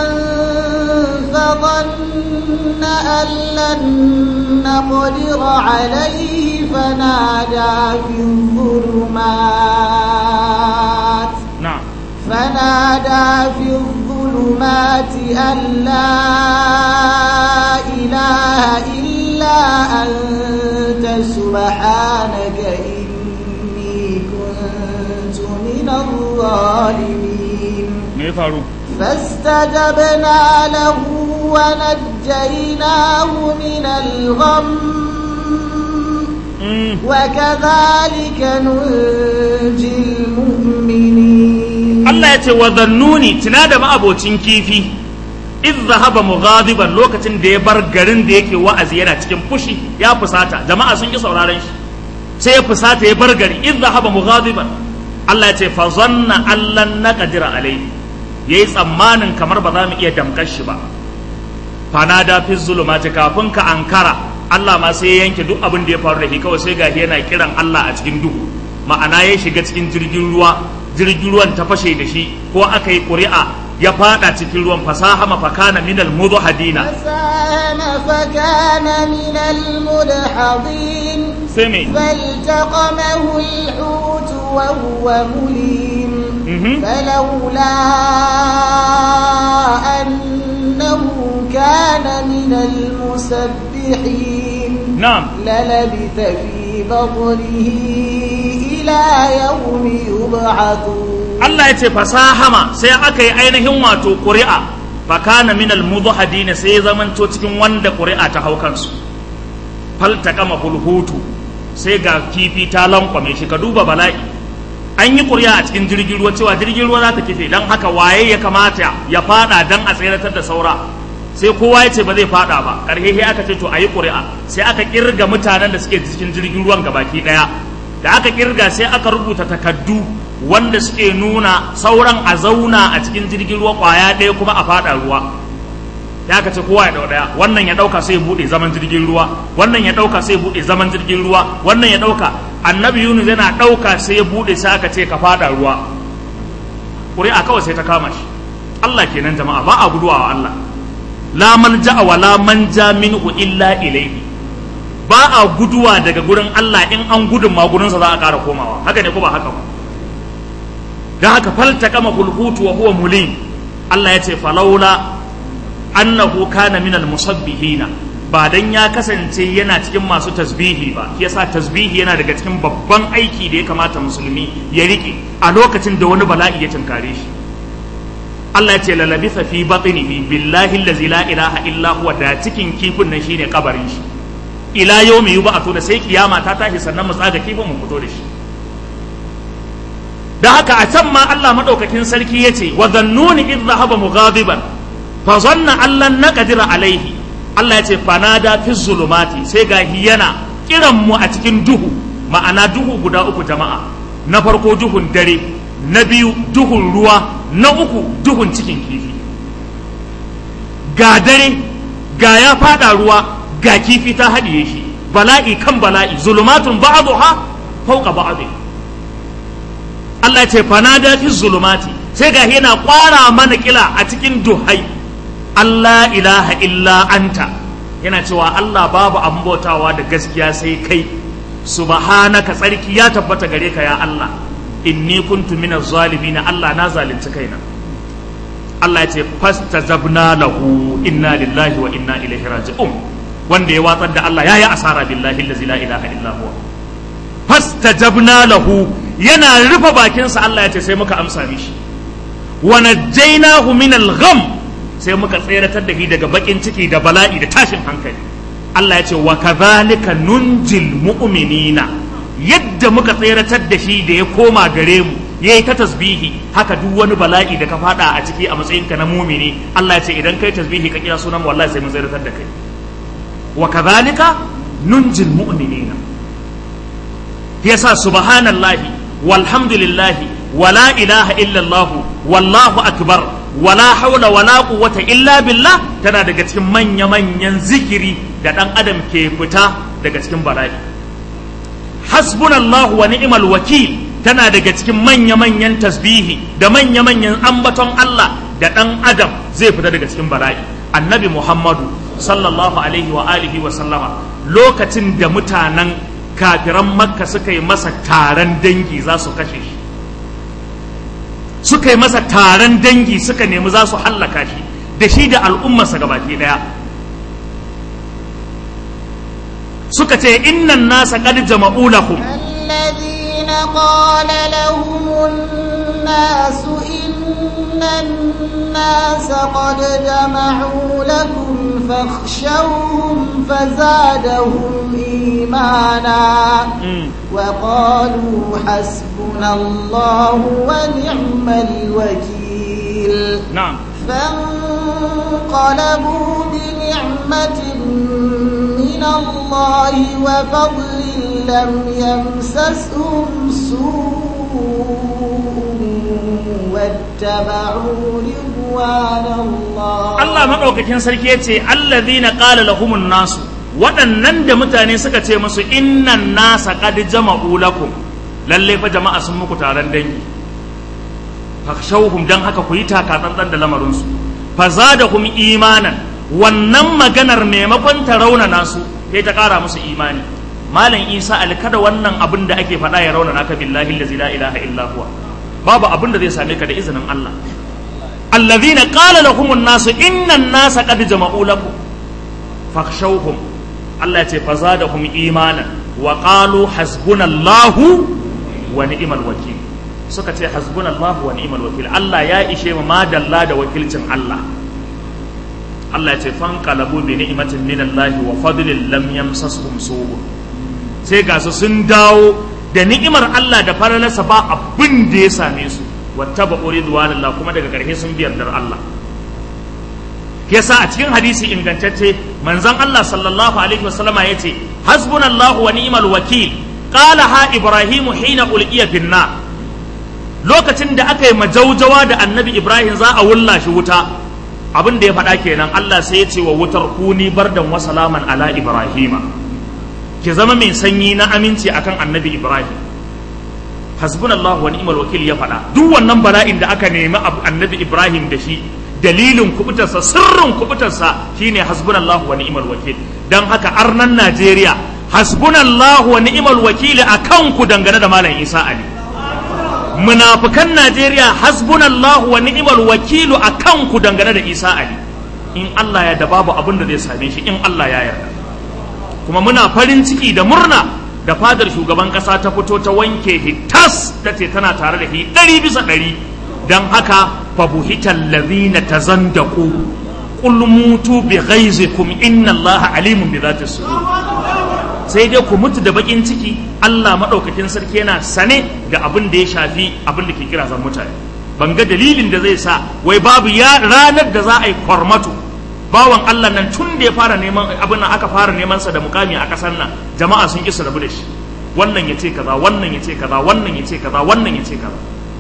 فظن أن لن نقدر عليه فنادى في الظلمات نعم فنادى في الظلمات أن لا إله إلا أنت سبحانك إني كنت من الظالمين. فاستجبنا له ونجيناه من الغم وكذلك ننجي المؤمنين. الله يتي وظنوني تنادى ما أبوتين كيفي إذ ذهب مغاضبا لوكتين دي برغرين دي يكي وأزي yana cikin fushi ya fusata jama'a sun ki sauraron shi sai ya fusata ya bargari إذ ذهب مغاضبا. Allah ya ce fa zanna allan naqdira alayhi, yayi tsammanin kamar ba za mu iya damkar shi ba. Fanada fi zulumati, kafin ka ankara Allah ma sai ya yanke duk abin da ya faru da shi, kawai sai gashi yana kiran Allah a cikin duhu. Ma'ana ya shiga cikin jirgin ruwa, jirgin ruwan ta fashe da shi, ko aka yi ƙuri'a ya fada cikin ruwan, fasahama fakana minal mudhadina, fasahama fakana minal mudhadin, sai me faltaqamahu al-hut wa huwa mulim falawla annahu kana minal musabbihin na'am lalabitha fi batnihi ila yawmi yub'athun. Allah ya ce fasahama sai aka yi ainihin wato ƙuri'a, fakana minal mudhadina, sai ya zamanto cikin wanda ƙuri'a ta hau kansu. Faltaqama hulhutu, sai ga kifi ta lankwame shi. Ka duba bala'i, an yi ƙuri'a a cikin jirgin ruwa cewa jirgin ruwa za ta kife, don haka waye ya kamata ya fada don a tseratar da saura, sai kowa ya ce ba zai fada ba. Ƙarshe sai aka ce to a yi ƙuri'a, sai aka kirga mutanen da suke cikin jirgin ruwan gabaki ɗaya. Da aka kirga sai aka rubuta takaddu wanda suke nuna sauran a zauna a cikin jirgin ruwa kwaya ɗaya kuma a fada ruwa. Ya ka ce kowa ya ɗau ɗaya, wannan ya ɗauka sai ya buɗe zaman jirgin ruwa, wannan ya ɗauka sai ya buɗe zaman jirgin ruwa, wannan ya ɗauka. Annabi Yunus yana ɗauka sai ya buɗe, sai aka ce ka fada ruwa. Ƙuri'a kawai sai ta kama shi. Allah kenan jama'a, ba a guduwa wa Allah. La malja'a wa la manja minhu illa ilayhi. Ba a guduwa daga gurin Allah, in an gudun ma gurinsa za a ƙara komawa. Haka ne ko ba haka ba? Da haka faltaqama hulhutu wa huwa mulim. Allah ya ce falaula annahu kana minal musabbihina, ba dan ya kasance yana cikin masu tasbihi ba. Yasa tasbihi yana daga cikin babban aiki da ya kamata musulmi ya rike a lokacin da wani bala'i ya tunkare shi. Allah ya ce lalabitha fi batnihi billahi allazi la ilaha illa huwa, da cikin kifin nan shine kabarin shi. Ila yawmi yub'athu, da sai kiyama ta tashi sannan mu tsaga kifin mu fito da shi. Da haka a can ma Allah madaukakin sarki yace wa dhannuni idh dhahaba mughadiban fa zanna allan naqdira alaihi. Allah yace fanada fi zulumati, sai ga yana kiran mu a cikin duhu. Ma'ana duhu guda uku jama'a, na farko duhun dare, na biyu duhun ruwa, na uku duhun cikin kifi. Ga dare ga ya fada ruwa, ga kifi ta haɗiye shi, bala'i kan bala'i, zulumatun ba'dha fawqa ba'd. Allah ya ce fanada fi zulumati, sai ga yana kwara mana kila a cikin duhai, Allah ilaha illa anta, yana cewa Allah babu abin bautawa da gaskiya sai kai, subhanaka, tsarki ya tabbata gare ka ya Allah, inni kuntu minaz zalimin, Allah na zalunci kaina. Allah ya ce fastajabna lahu inna lillahi wa inna ilaihi raji'un. Wanda ya watsar da Allah yayi asara billahi allazi la ilaha illa huwa. Fastajabna lahu, yana rufe bakinsa Allah ya ce sai muka amsa mishi wa najjaynahu min al-gham sai muka tseratar da shi daga bakin ciki da bala'i da tashin hankali. Allah ya ce wa kadhalika nunjil mu'minina, yadda muka tseratar da shi da ya koma gare mu yayi ta tasbihi, haka duk wani bala'i da ka fada a ciki a matsayinka na mumini, Allah ya ce idan kai tasbihi ka kira sunan wallahi sai mun tseratar da kai. wa kadhalika nunjil mu'minina, yasa subhanallahi walhamdulillahi wala ilaha illallah wallahu akbar wala haula wala quwwata illa billah tana daga cikin manya manyan zikiri da dan adam ke fita daga cikin bala'i. Hasbunallahu wa ni'mal wakil tana daga cikin manya manyan tasbihi da manya manyan ambaton Allah da dan adam zai fita daga cikin bala'i. Annabi Muhammadu sallallahu alaihi wa alihi wa sallama lokacin da mutanen kafiran Makka suka yi masa taron dangi za su kashe shi, suka yi masa taron dangi suka nemi za su hallaka shi da shi da al'ummarsa gabaki daya, suka ce innan nasa qad jama'u lakum alladhina qala lahum an-nas innan nasa qad jama'u lakum fakhshawhum fazadahum imana wa qalu hasbunallahu wa ni'mal wakeel. na'am فانقلبوا بنعمة من الله وفضل لم يمسسهم سوء واتبعوا رضوان الله. Allah madaukakin sarki yace alladhina qala lahumun nasu, waɗannan da mutane suka ce musu innan nasa qad jama'u lakum, lalle fa jama'a sun muku taron dangi, fakhshawhum dan haka ku yi taka tsantsan da lamarin su, fazadahum imanan, wannan maganar maimakon ta raunana su sai ta ƙara musu imani. Malam Isa alkada wannan abin da ake faɗa ya raunana ka billahi allazi la ilaha illa huwa, babu abin da zai same ka da izinin Allah. Allazina qala lahumun nasu innan nasa qad jama'u lakum fakhshawhum, Allah ya ce fazadahum imanan wa qalu hasbunallahu wa ni'mal wakeel, suka ce hasbunallahu wa ni'mal wakeel, Allah ya ishe mu madalla da wakilcin Allah. Allah ya ce fanqalabu bi ni'matin minallahi wa fadlin lam yamsashum su'un, sai ga su sun dawo da ni'imar Allah da faralarsa ba abin da ya same su, wattaba'u ridwanallah, kuma daga ƙarshe sun biyar dar Allah. Yasa a cikin hadisi ingantacce manzon Allah sallallahu alaihi wasallama yace hasbunallahu wa ni'mal wakeel, qala ha ibrahimu hina ulqiya fin nar, lokacin da aka yi majaujawa da annabi Ibrahim za a wulla shi wuta, abin da ya faɗa kenan. Allah sai ya ce wa wutar kuni bardan wa salaman ala Ibrahima, ki zama mai sanyi na aminci akan annabi Ibrahim. Hasbunallahu wa ni'mal wakil ya faɗa. Duk wannan bala'in da aka nemi annabi Ibrahim da shi, dalilin kubutarsa, sirrin kubutarsa shine hasbunallahu wa ni'mal wakil. Dan haka arnan Najeriya hasbunallahu wa ni'mal wakil akan ku dangane da Malam Isa Ali. Munafikan Najeriya hasbunallahu wa ni'mal wakilu akan ku dangane da Isa Ali. In Allah ya da babu abin da zai same shi, in Allah ya yarda. Kuma muna farin ciki da murna da fadar shugaban kasa ta fito ta wanke hitas ta ce tana tare da shi ɗari bisa ɗari. Dan haka fabuhital ladhina tazandaqu qul mutu bi ghaizikum inna Allaha alimun bi dhati sudur. Sai dai ku mutu da bakin ciki, Allah maɗaukakin sarki yana sane da abin da ya shafi abin da ke kira zan mutane. Ban ga dalilin da zai sa wai babu ya ranar da za a yi kwarmato, bawan Allah nan tun da ya fara neman abin nan aka fara neman sa da mukami a ƙasar nan, jama'a sun kisa rabu da shi. Wannan ya ce kaza, wannan ya ce kaza, wannan ya ce kaza, wannan ya ce kaza.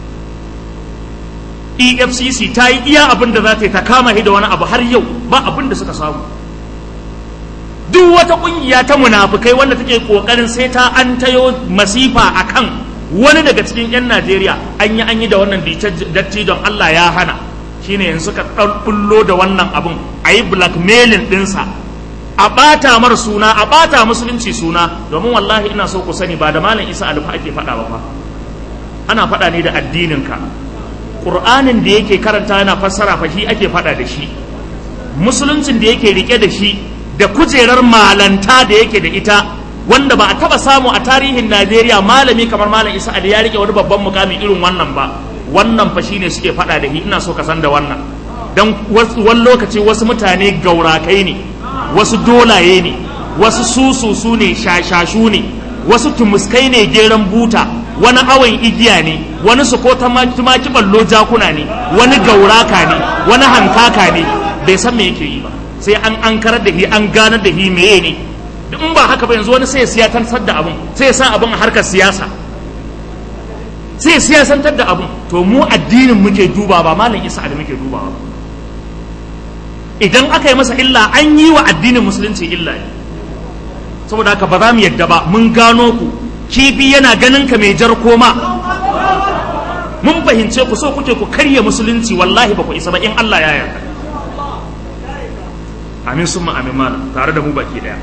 E F C C ta yi iya abin da za ta yi ta kama shi da wani abu, har yau ba abin da suka samu. Duk wata kungiya ta munafukai wanda take kokarin sai ta an tayo masifa akan wani daga cikin yan Najeriya, an yi an yi da wannan datti don Allah ya hana, shine yanzu ka dan bullo da wannan abun, ayi blackmailing dinsa, a bata mar suna, a bata musulunci suna. Domin wallahi ina so ku sani ba da Malam Isa Alfa ake faɗa ba fa, ana faɗa ne da addinin ka. Qur'anin da yake karanta yana fassara fa shi ake faɗa da shi, musuluncin da yake rike da shi da kujerar malanta da yake da ita wanda ba a taba samu a tarihin Najeriya malami kamar Malam Isa Ali ya rike wani babban mukami irin wannan ba. Wannan fa shine suke faɗa da shi, ina so ka san da wannan. Dan wani lokaci wasu mutane gaurakai ne, wasu dolaye ne, wasu sususu ne, shashashu ne, wasu tumuskai ne geran buta, wani awon igiya ne, wani su ko tumaki ballo jakuna ne, wani gauraka ne, wani hankaka ne, bai san me yake yi ba. Sai an ankarar da shi, an ganar da shi meye ne. In ba haka ba yanzu wani sai ya siyasantar da abun, sai ya sa abun a harkar siyasa, sai ya siyasantar da abun. To mu addinin muke duba ba Malam Isa da muke dubawa ba. Idan aka yi masa illa an yi wa addinin musulunci illa ne. Saboda haka ba za mu yadda ba, mun gano ku kifi yana ganin ka mai jar koma, mun fahimce ku so kuke ku karya musulunci, wallahi ba ku isa ba in Allah ya yarda. Amin summa amin malam, tare da mu baki daya.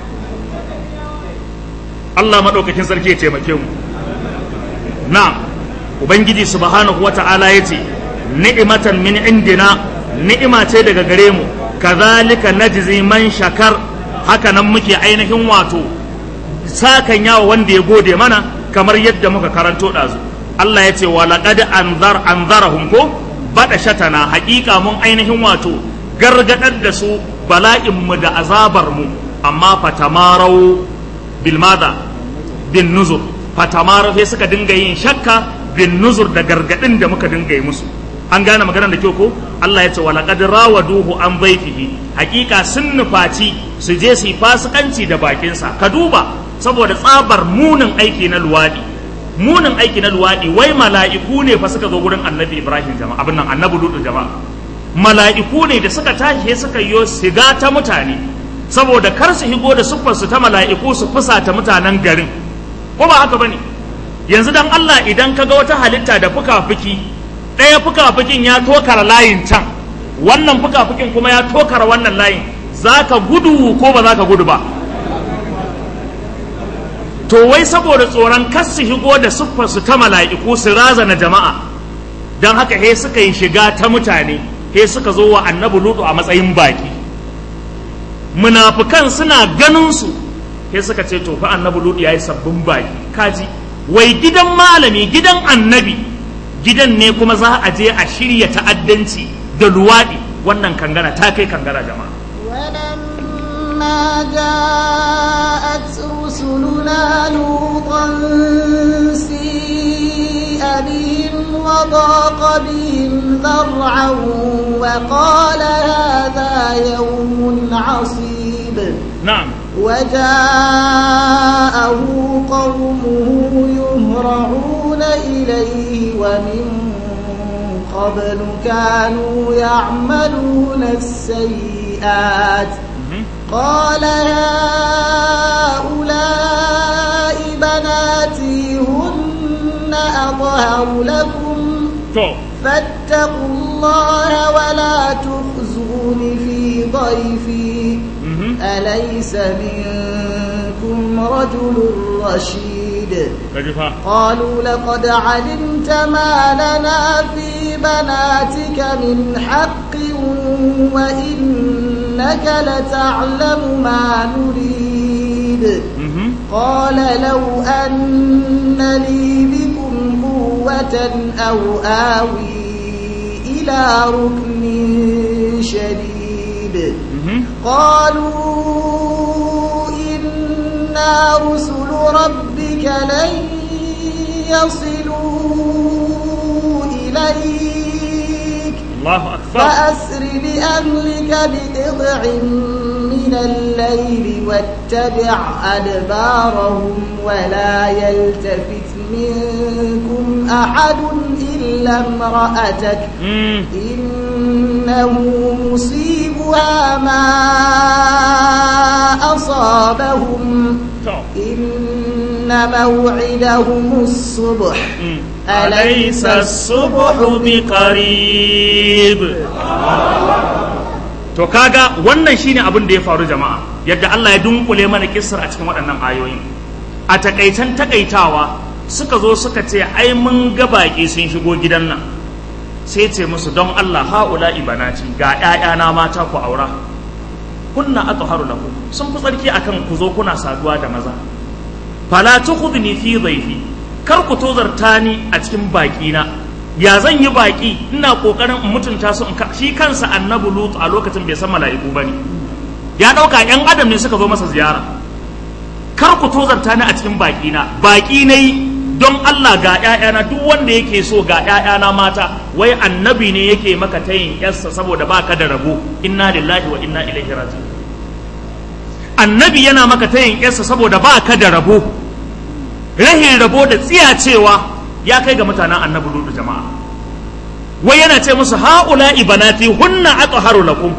Allah madaukakin sarki ya taimake mu. Na'am, Ubangiji subhanahu wata'ala yace ni'matan min indina, ni'ima ce daga gare mu, kazalika najzi man shakar, haka nan muke ainihin wato sakan yawo wanda ya gode mana, kamar yadda muka karanto dazu. Allah yace wa laqad anzar anzarahum ko bada shatana, haƙiƙa mun ainihin wato gargadar da su bala'in mu da azabar mu, amma fatamarau bil madha bin nuzur, fatamarau sai suka dinga yin shakka bin nuzur da gargadin da muka dinga yi musu. An gane maganar da kyau ko? Allah ya ce walaqad rawaduhu an dhayfihi, hakika sun nufaci su je su yi fasikanci da bakinsa. Ka duba saboda tsabar munin aiki na luwadi, munin aiki na luwadi, wai mala'iku ne fa suka zo gurin Annabi Ibrahim jama'a, abin nan Annabi Lut jama'a, mala'iku ne da suka tashi suka yi siga ta mutane saboda kar su higo da siffar su ta mala'iku su fusata mutanen garin, ko ba haka bane? Yanzu dan Allah idan kaga wata halitta da fuka-fuki, ɗaya fuka-fukin ya tokara layin can, wannan fuka-fukin kuma ya tokara wannan layin, za ka gudu ko ba za ka gudu ba? To wai saboda tsoron kar su higo da siffar su ta mala'iku su razana jama'a, don haka he suka yi shiga ta mutane, he suka zo wa Annabi Lutu a matsayin baki. Munafukan suna ganin su, he suka ce to fa Annabi Lutu yayi sabbin baki. Kaji wai gidan malami, gidan annabi, gidan ne kuma za a je a shirya ta'addanci da luwaɗi. Wannan kangara ta kai kangara jama'a. ولما جاءت رسلنا لوطا سيء بهم وضاق بهم ذرعا وقال هذا يوم عصيب. نعم. وجاءه قومه يهرعون إليه ومن قبل كانوا يعملون السيئات قال هؤلاء بناتي هن أطهر لكم فاتقوا الله ولا تخزون في ضيفي أليس منكم رجل رشيد قالوا لقد علمت ما لنا في بناتك من حق وإنك لتعلم ما نريد قال لو أن لي بكم قوة أو آوي إلى ركن شديد قالوا إنا رسل ربك لن يصلوا إليك الله أكبر فأسر بأهلك بقطع من الليل واتبع أدبارهم ولا يلتفت منكم أحد إلا امرأتك إنه مصيبها ما أصابهم إن موعدهم الصبح أليس الصبح بقريب. To kaga wannan shine abin da ya faru jama'a, yadda Allah ya dunkule mana kissar a cikin waɗannan ayoyi. A takaitan takaitawa suka zo suka ce ai mun ga baki sun shigo gidan nan, sai ce musu don Allah haula ibanati, ga ƴaƴana mata ku aura, kunna atharu lakum, sun fi tsarki akan ku zo kuna saduwa da maza. fala tukhudni fi dhayfi kar ku tozarta ni a cikin baki na. Ya zan yi baki ina kokarin in mutunta su in shi kansa annabi Lut a lokacin bai san mala'iku bane, ya dauka yan adam ne suka zo masa ziyara. Kar ku tozarta ni a cikin baki na, baki nayi don Allah ga ƴaƴana, duk wanda yake so ga ƴaƴana mata, wai annabi ne yake maka tayin yarsa saboda baka da rabo. Inna lillahi wa inna ilaihi raji'un. Annabi yana maka tayin yarsa saboda baka da rabo. Rahin rabo da tsiyacewa ya kai ga mutanen annabi Lut jama'a. Wai yana ce musu haula ibanati hunna atharu lakum,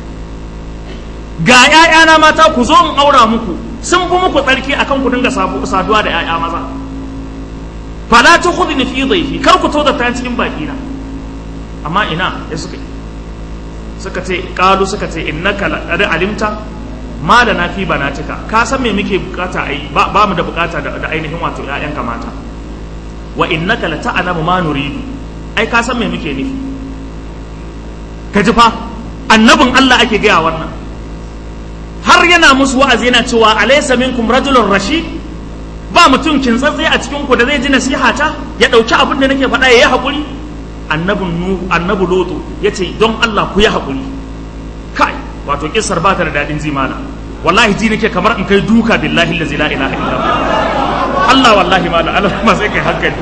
ga ƴaƴana mata ku zo in aura muku, sun fi muku tsarki akan ku dinga saduwa da ƴaƴa maza. Fala tukhudni fi dhayfi kar ku toda ta cikin baki na. Amma ina ya suka suka ce qalu suka ce innaka laqad alimta ma lana fi banatika, ka san me muke bukata ai ba, ba mu da bukata da, da ainihin wato ƴaƴanka mata. Wa innaka la ta'lamu ma nuridu, ai ka san me muke nufi. Ka ji fa annabin Allah ake gaya wannan, har yana musu wa'azi yana cewa alaysa minkum rajulun rashid, ba mutum kintsatse a cikin ku da zai ji nasihata ya dauki abin da nake faɗa yayi hakuri. Annabin nu annabi Lutu yace don Allah ku yi hakuri. Kai wato kissar ba ta da dadin ji mana, wallahi ji nake kamar in kai duka billahi allazi la ilaha illa hu. Allah wallahi mala Allah ma sai kai hankali.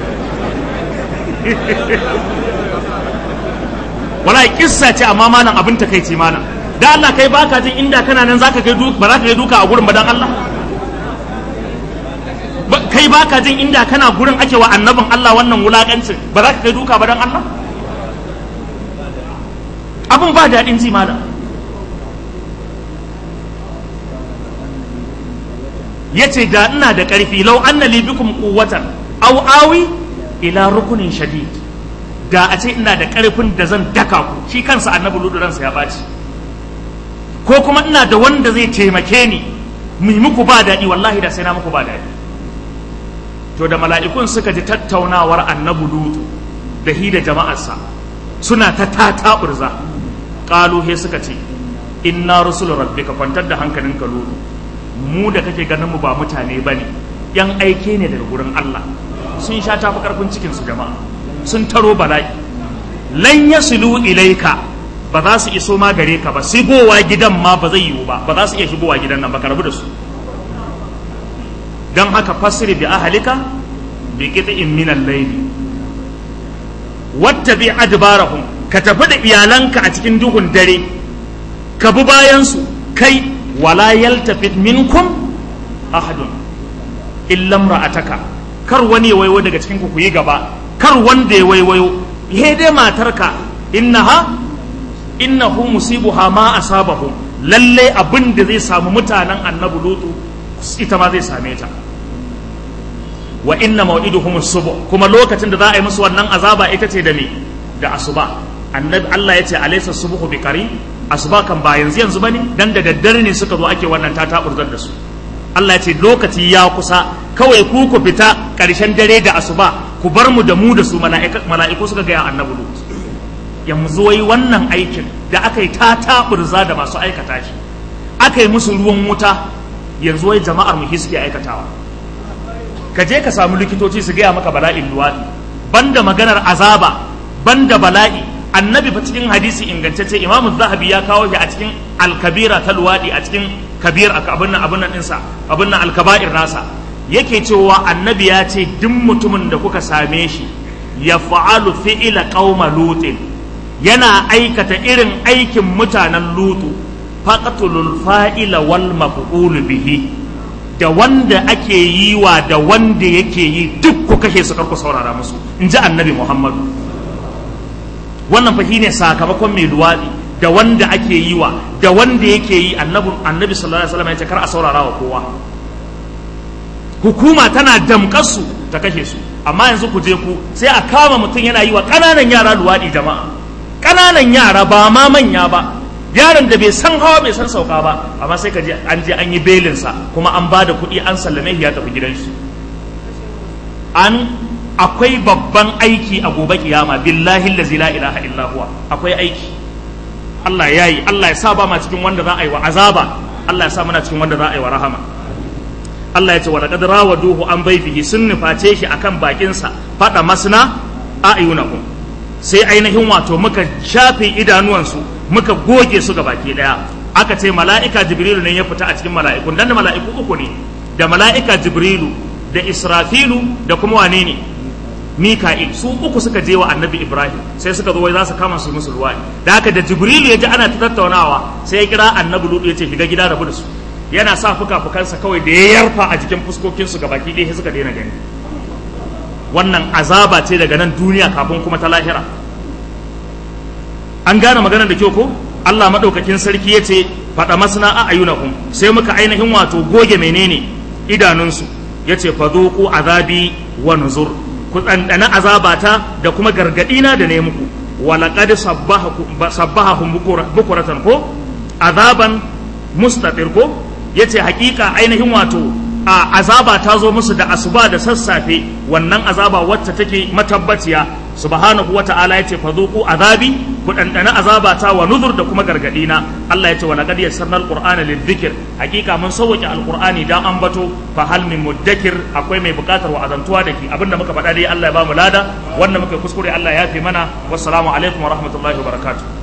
Wallahi kissa ce amma malam abin takeici malam. Da Allah kai baka jin inda kana nan zaka kai duka, ba za ka kai duka a gurin ba dan Allah. Kai baka jin inda kana gurin ake wa annabin Allah wannan wulakancin, ba za ka kai duka ba dan Allah. Abin ba daɗin ji malam. Yace da ina da ƙarfi lau anna li bikum quwwatan aw awi ila rukunin shadid, da a ce ina da ƙarfin da zan daka ku. Shi kansa annabi Lutu ransa ya baci. Ko kuma ina da wanda zai taimake ni mu muku ba daɗi, wallahi da sai na muku ba daɗi. To da mala'ikun suka ji tattaunawar annabi Lutu da hi da jama'arsa suna ta tataburza, qalu he suka ce inna rusulu rabbika, kwantar da hankalinka Lutu, mu da kake ganin mu ba mutane bane, yan aike ne daga gurin Allah. Sun sha tafi karfin cikin su jama'a, sun taro bala'i. Lan yasilu ilaika, ba za su iso ma gare ka ba, shigowa gidan ma ba zai yiwu ba, ba za su iya shigowa gidan nan ba, ka rabu da su. Dan haka fasiri bi ahlika bi qit'in min al-layl wattabi adbarahum, ka tafi da iyalanka a cikin duhun dare, ka bi bayan su kai. Wala yaltafit minkum ahadun illa imra'ataka, kar wani ya waiwayo daga cikin ku ku yi gaba, kar wanda ya waiwayo. He dai matarka, innaha innahu musibuha ma asabahum, lalle abin da zai samu mutanen annabi Lutu ita ma zai same ta. Wa inna maw'iduhum as-subh, kuma lokacin da za a yi musu wannan azaba ita ce da me, da asuba. Annabi Allah ya ce alaysa subhu bikari, asuba kan ba yanzu yanzu bane, dan da daddare ne suka zo ake wannan ta taburzar da su. Allah ya ce lokaci ya kusa, kawai ku ku fita karshen dare da asuba, ku bar mu da mu da su. Mala'iku suka ga annabi Lut, yanzu wai wannan aikin da aka yi ta taburza da masu aikata shi, aka yi musu ruwan wuta, yanzu wai jama'ar mu hiske aikatawa. Ka je ka samu likitoci su gaya maka bala'in luwadi, banda maganar azaba, banda bala'i. Annabi fa cikin hadisi ingantacce Imam Zahabi ya kawo shi a cikin al-kabira ta luwadi, a cikin kabir abin nan abin nan dinsa, abin nan al-kaba'ir nasa, yake cewa annabi ya ce duk mutumin da kuka same shi ya fa'alu fi'ila qauma lutin, yana aikata irin aikin mutanen Lutu, faqatulul fa'ila wal maf'ul bihi, da wanda ake yi wa da wanda yake yi duk ku kashe su, karku saurara musu, inji annabi Muhammadu. Wannan fa shine sakamakon mai luwadi, da wanda ake yi wa da wanda yake yi. Annabi annabi sallallahu alaihi wasallam ya ce kar a saurara wa kowa. Hukuma tana damkar su ta kashe su, amma yanzu ku je ku sai a kama mutum yana yi wa kananan yara luwadi jama'a, kananan yara ba ma manya ba, yaron da bai san hawa bai san sauka ba, amma sai ka je an je an yi belin sa, kuma an bada kuɗi an sallame shi ya tafi gidan shi. An akwai babban aiki a gobe kiyama, billahi allazi la ilaha illa huwa, akwai aiki. Allah ya yi, Allah ya sa ba ma cikin wanda za a yi wa azaba, Allah ya sa muna cikin wanda za a yi wa rahama. Allah ya ce wa laqad rawaduhu an bayfihi sun nuface shi akan bakinsa fada masna a'yunahum sai ainihin wato muka shafe idanuwansu muka goge su ga baki daya aka ce mala'ika jibrilu ne ya fita a cikin mala'ikun dan mala'iku uku ne da mala'ika jibrilu da israfilu da kuma wane ne mika'il su uku suka je wa annabi ibrahim sai suka zo wai za su kama su musu ruwa da haka da jibrilu ya ji ana tattaunawa sai ya kira annabi lutu ya ce shiga gida rabu da su yana sa fuka-fukansa kawai da ya yarfa a jikin fuskokinsu ga baki ɗaya suka daina gani wannan azaba ce daga nan duniya kafin kuma ta lahira an gane maganar da kyau ko Allah madaukakin sarki ya ce faɗa masna a ayyunahum sai muka ainihin wato goge menene idanunsu ya ce fadhuqu azabi wa nuzur ku ɗanɗana azabata da kuma gargaɗina da ne muku walaƙad sabbahahum bukuratan ko azaban mustatir ko ya ce hakika ainihin wato a azaba ta zo musu da asuba da sassafe wannan azaba wacce take matabbaciya subhanahu wata'ala ya ce fadhuqu azabi ku ɗanɗana azaba ta wa nuzur da kuma gargaɗina Allah ya ce wa laqad yassarna alqur'ana lidhikr hakika mun sauke alqur'ani dan ambato fa hal min muddakir akwai mai buƙatar wa azantuwa da ki abinda muka faɗa dai Allah ya ba mu lada wanda muka kuskure Allah ya fi mana wassalamu alaikum wa rahmatullahi wa barakatuh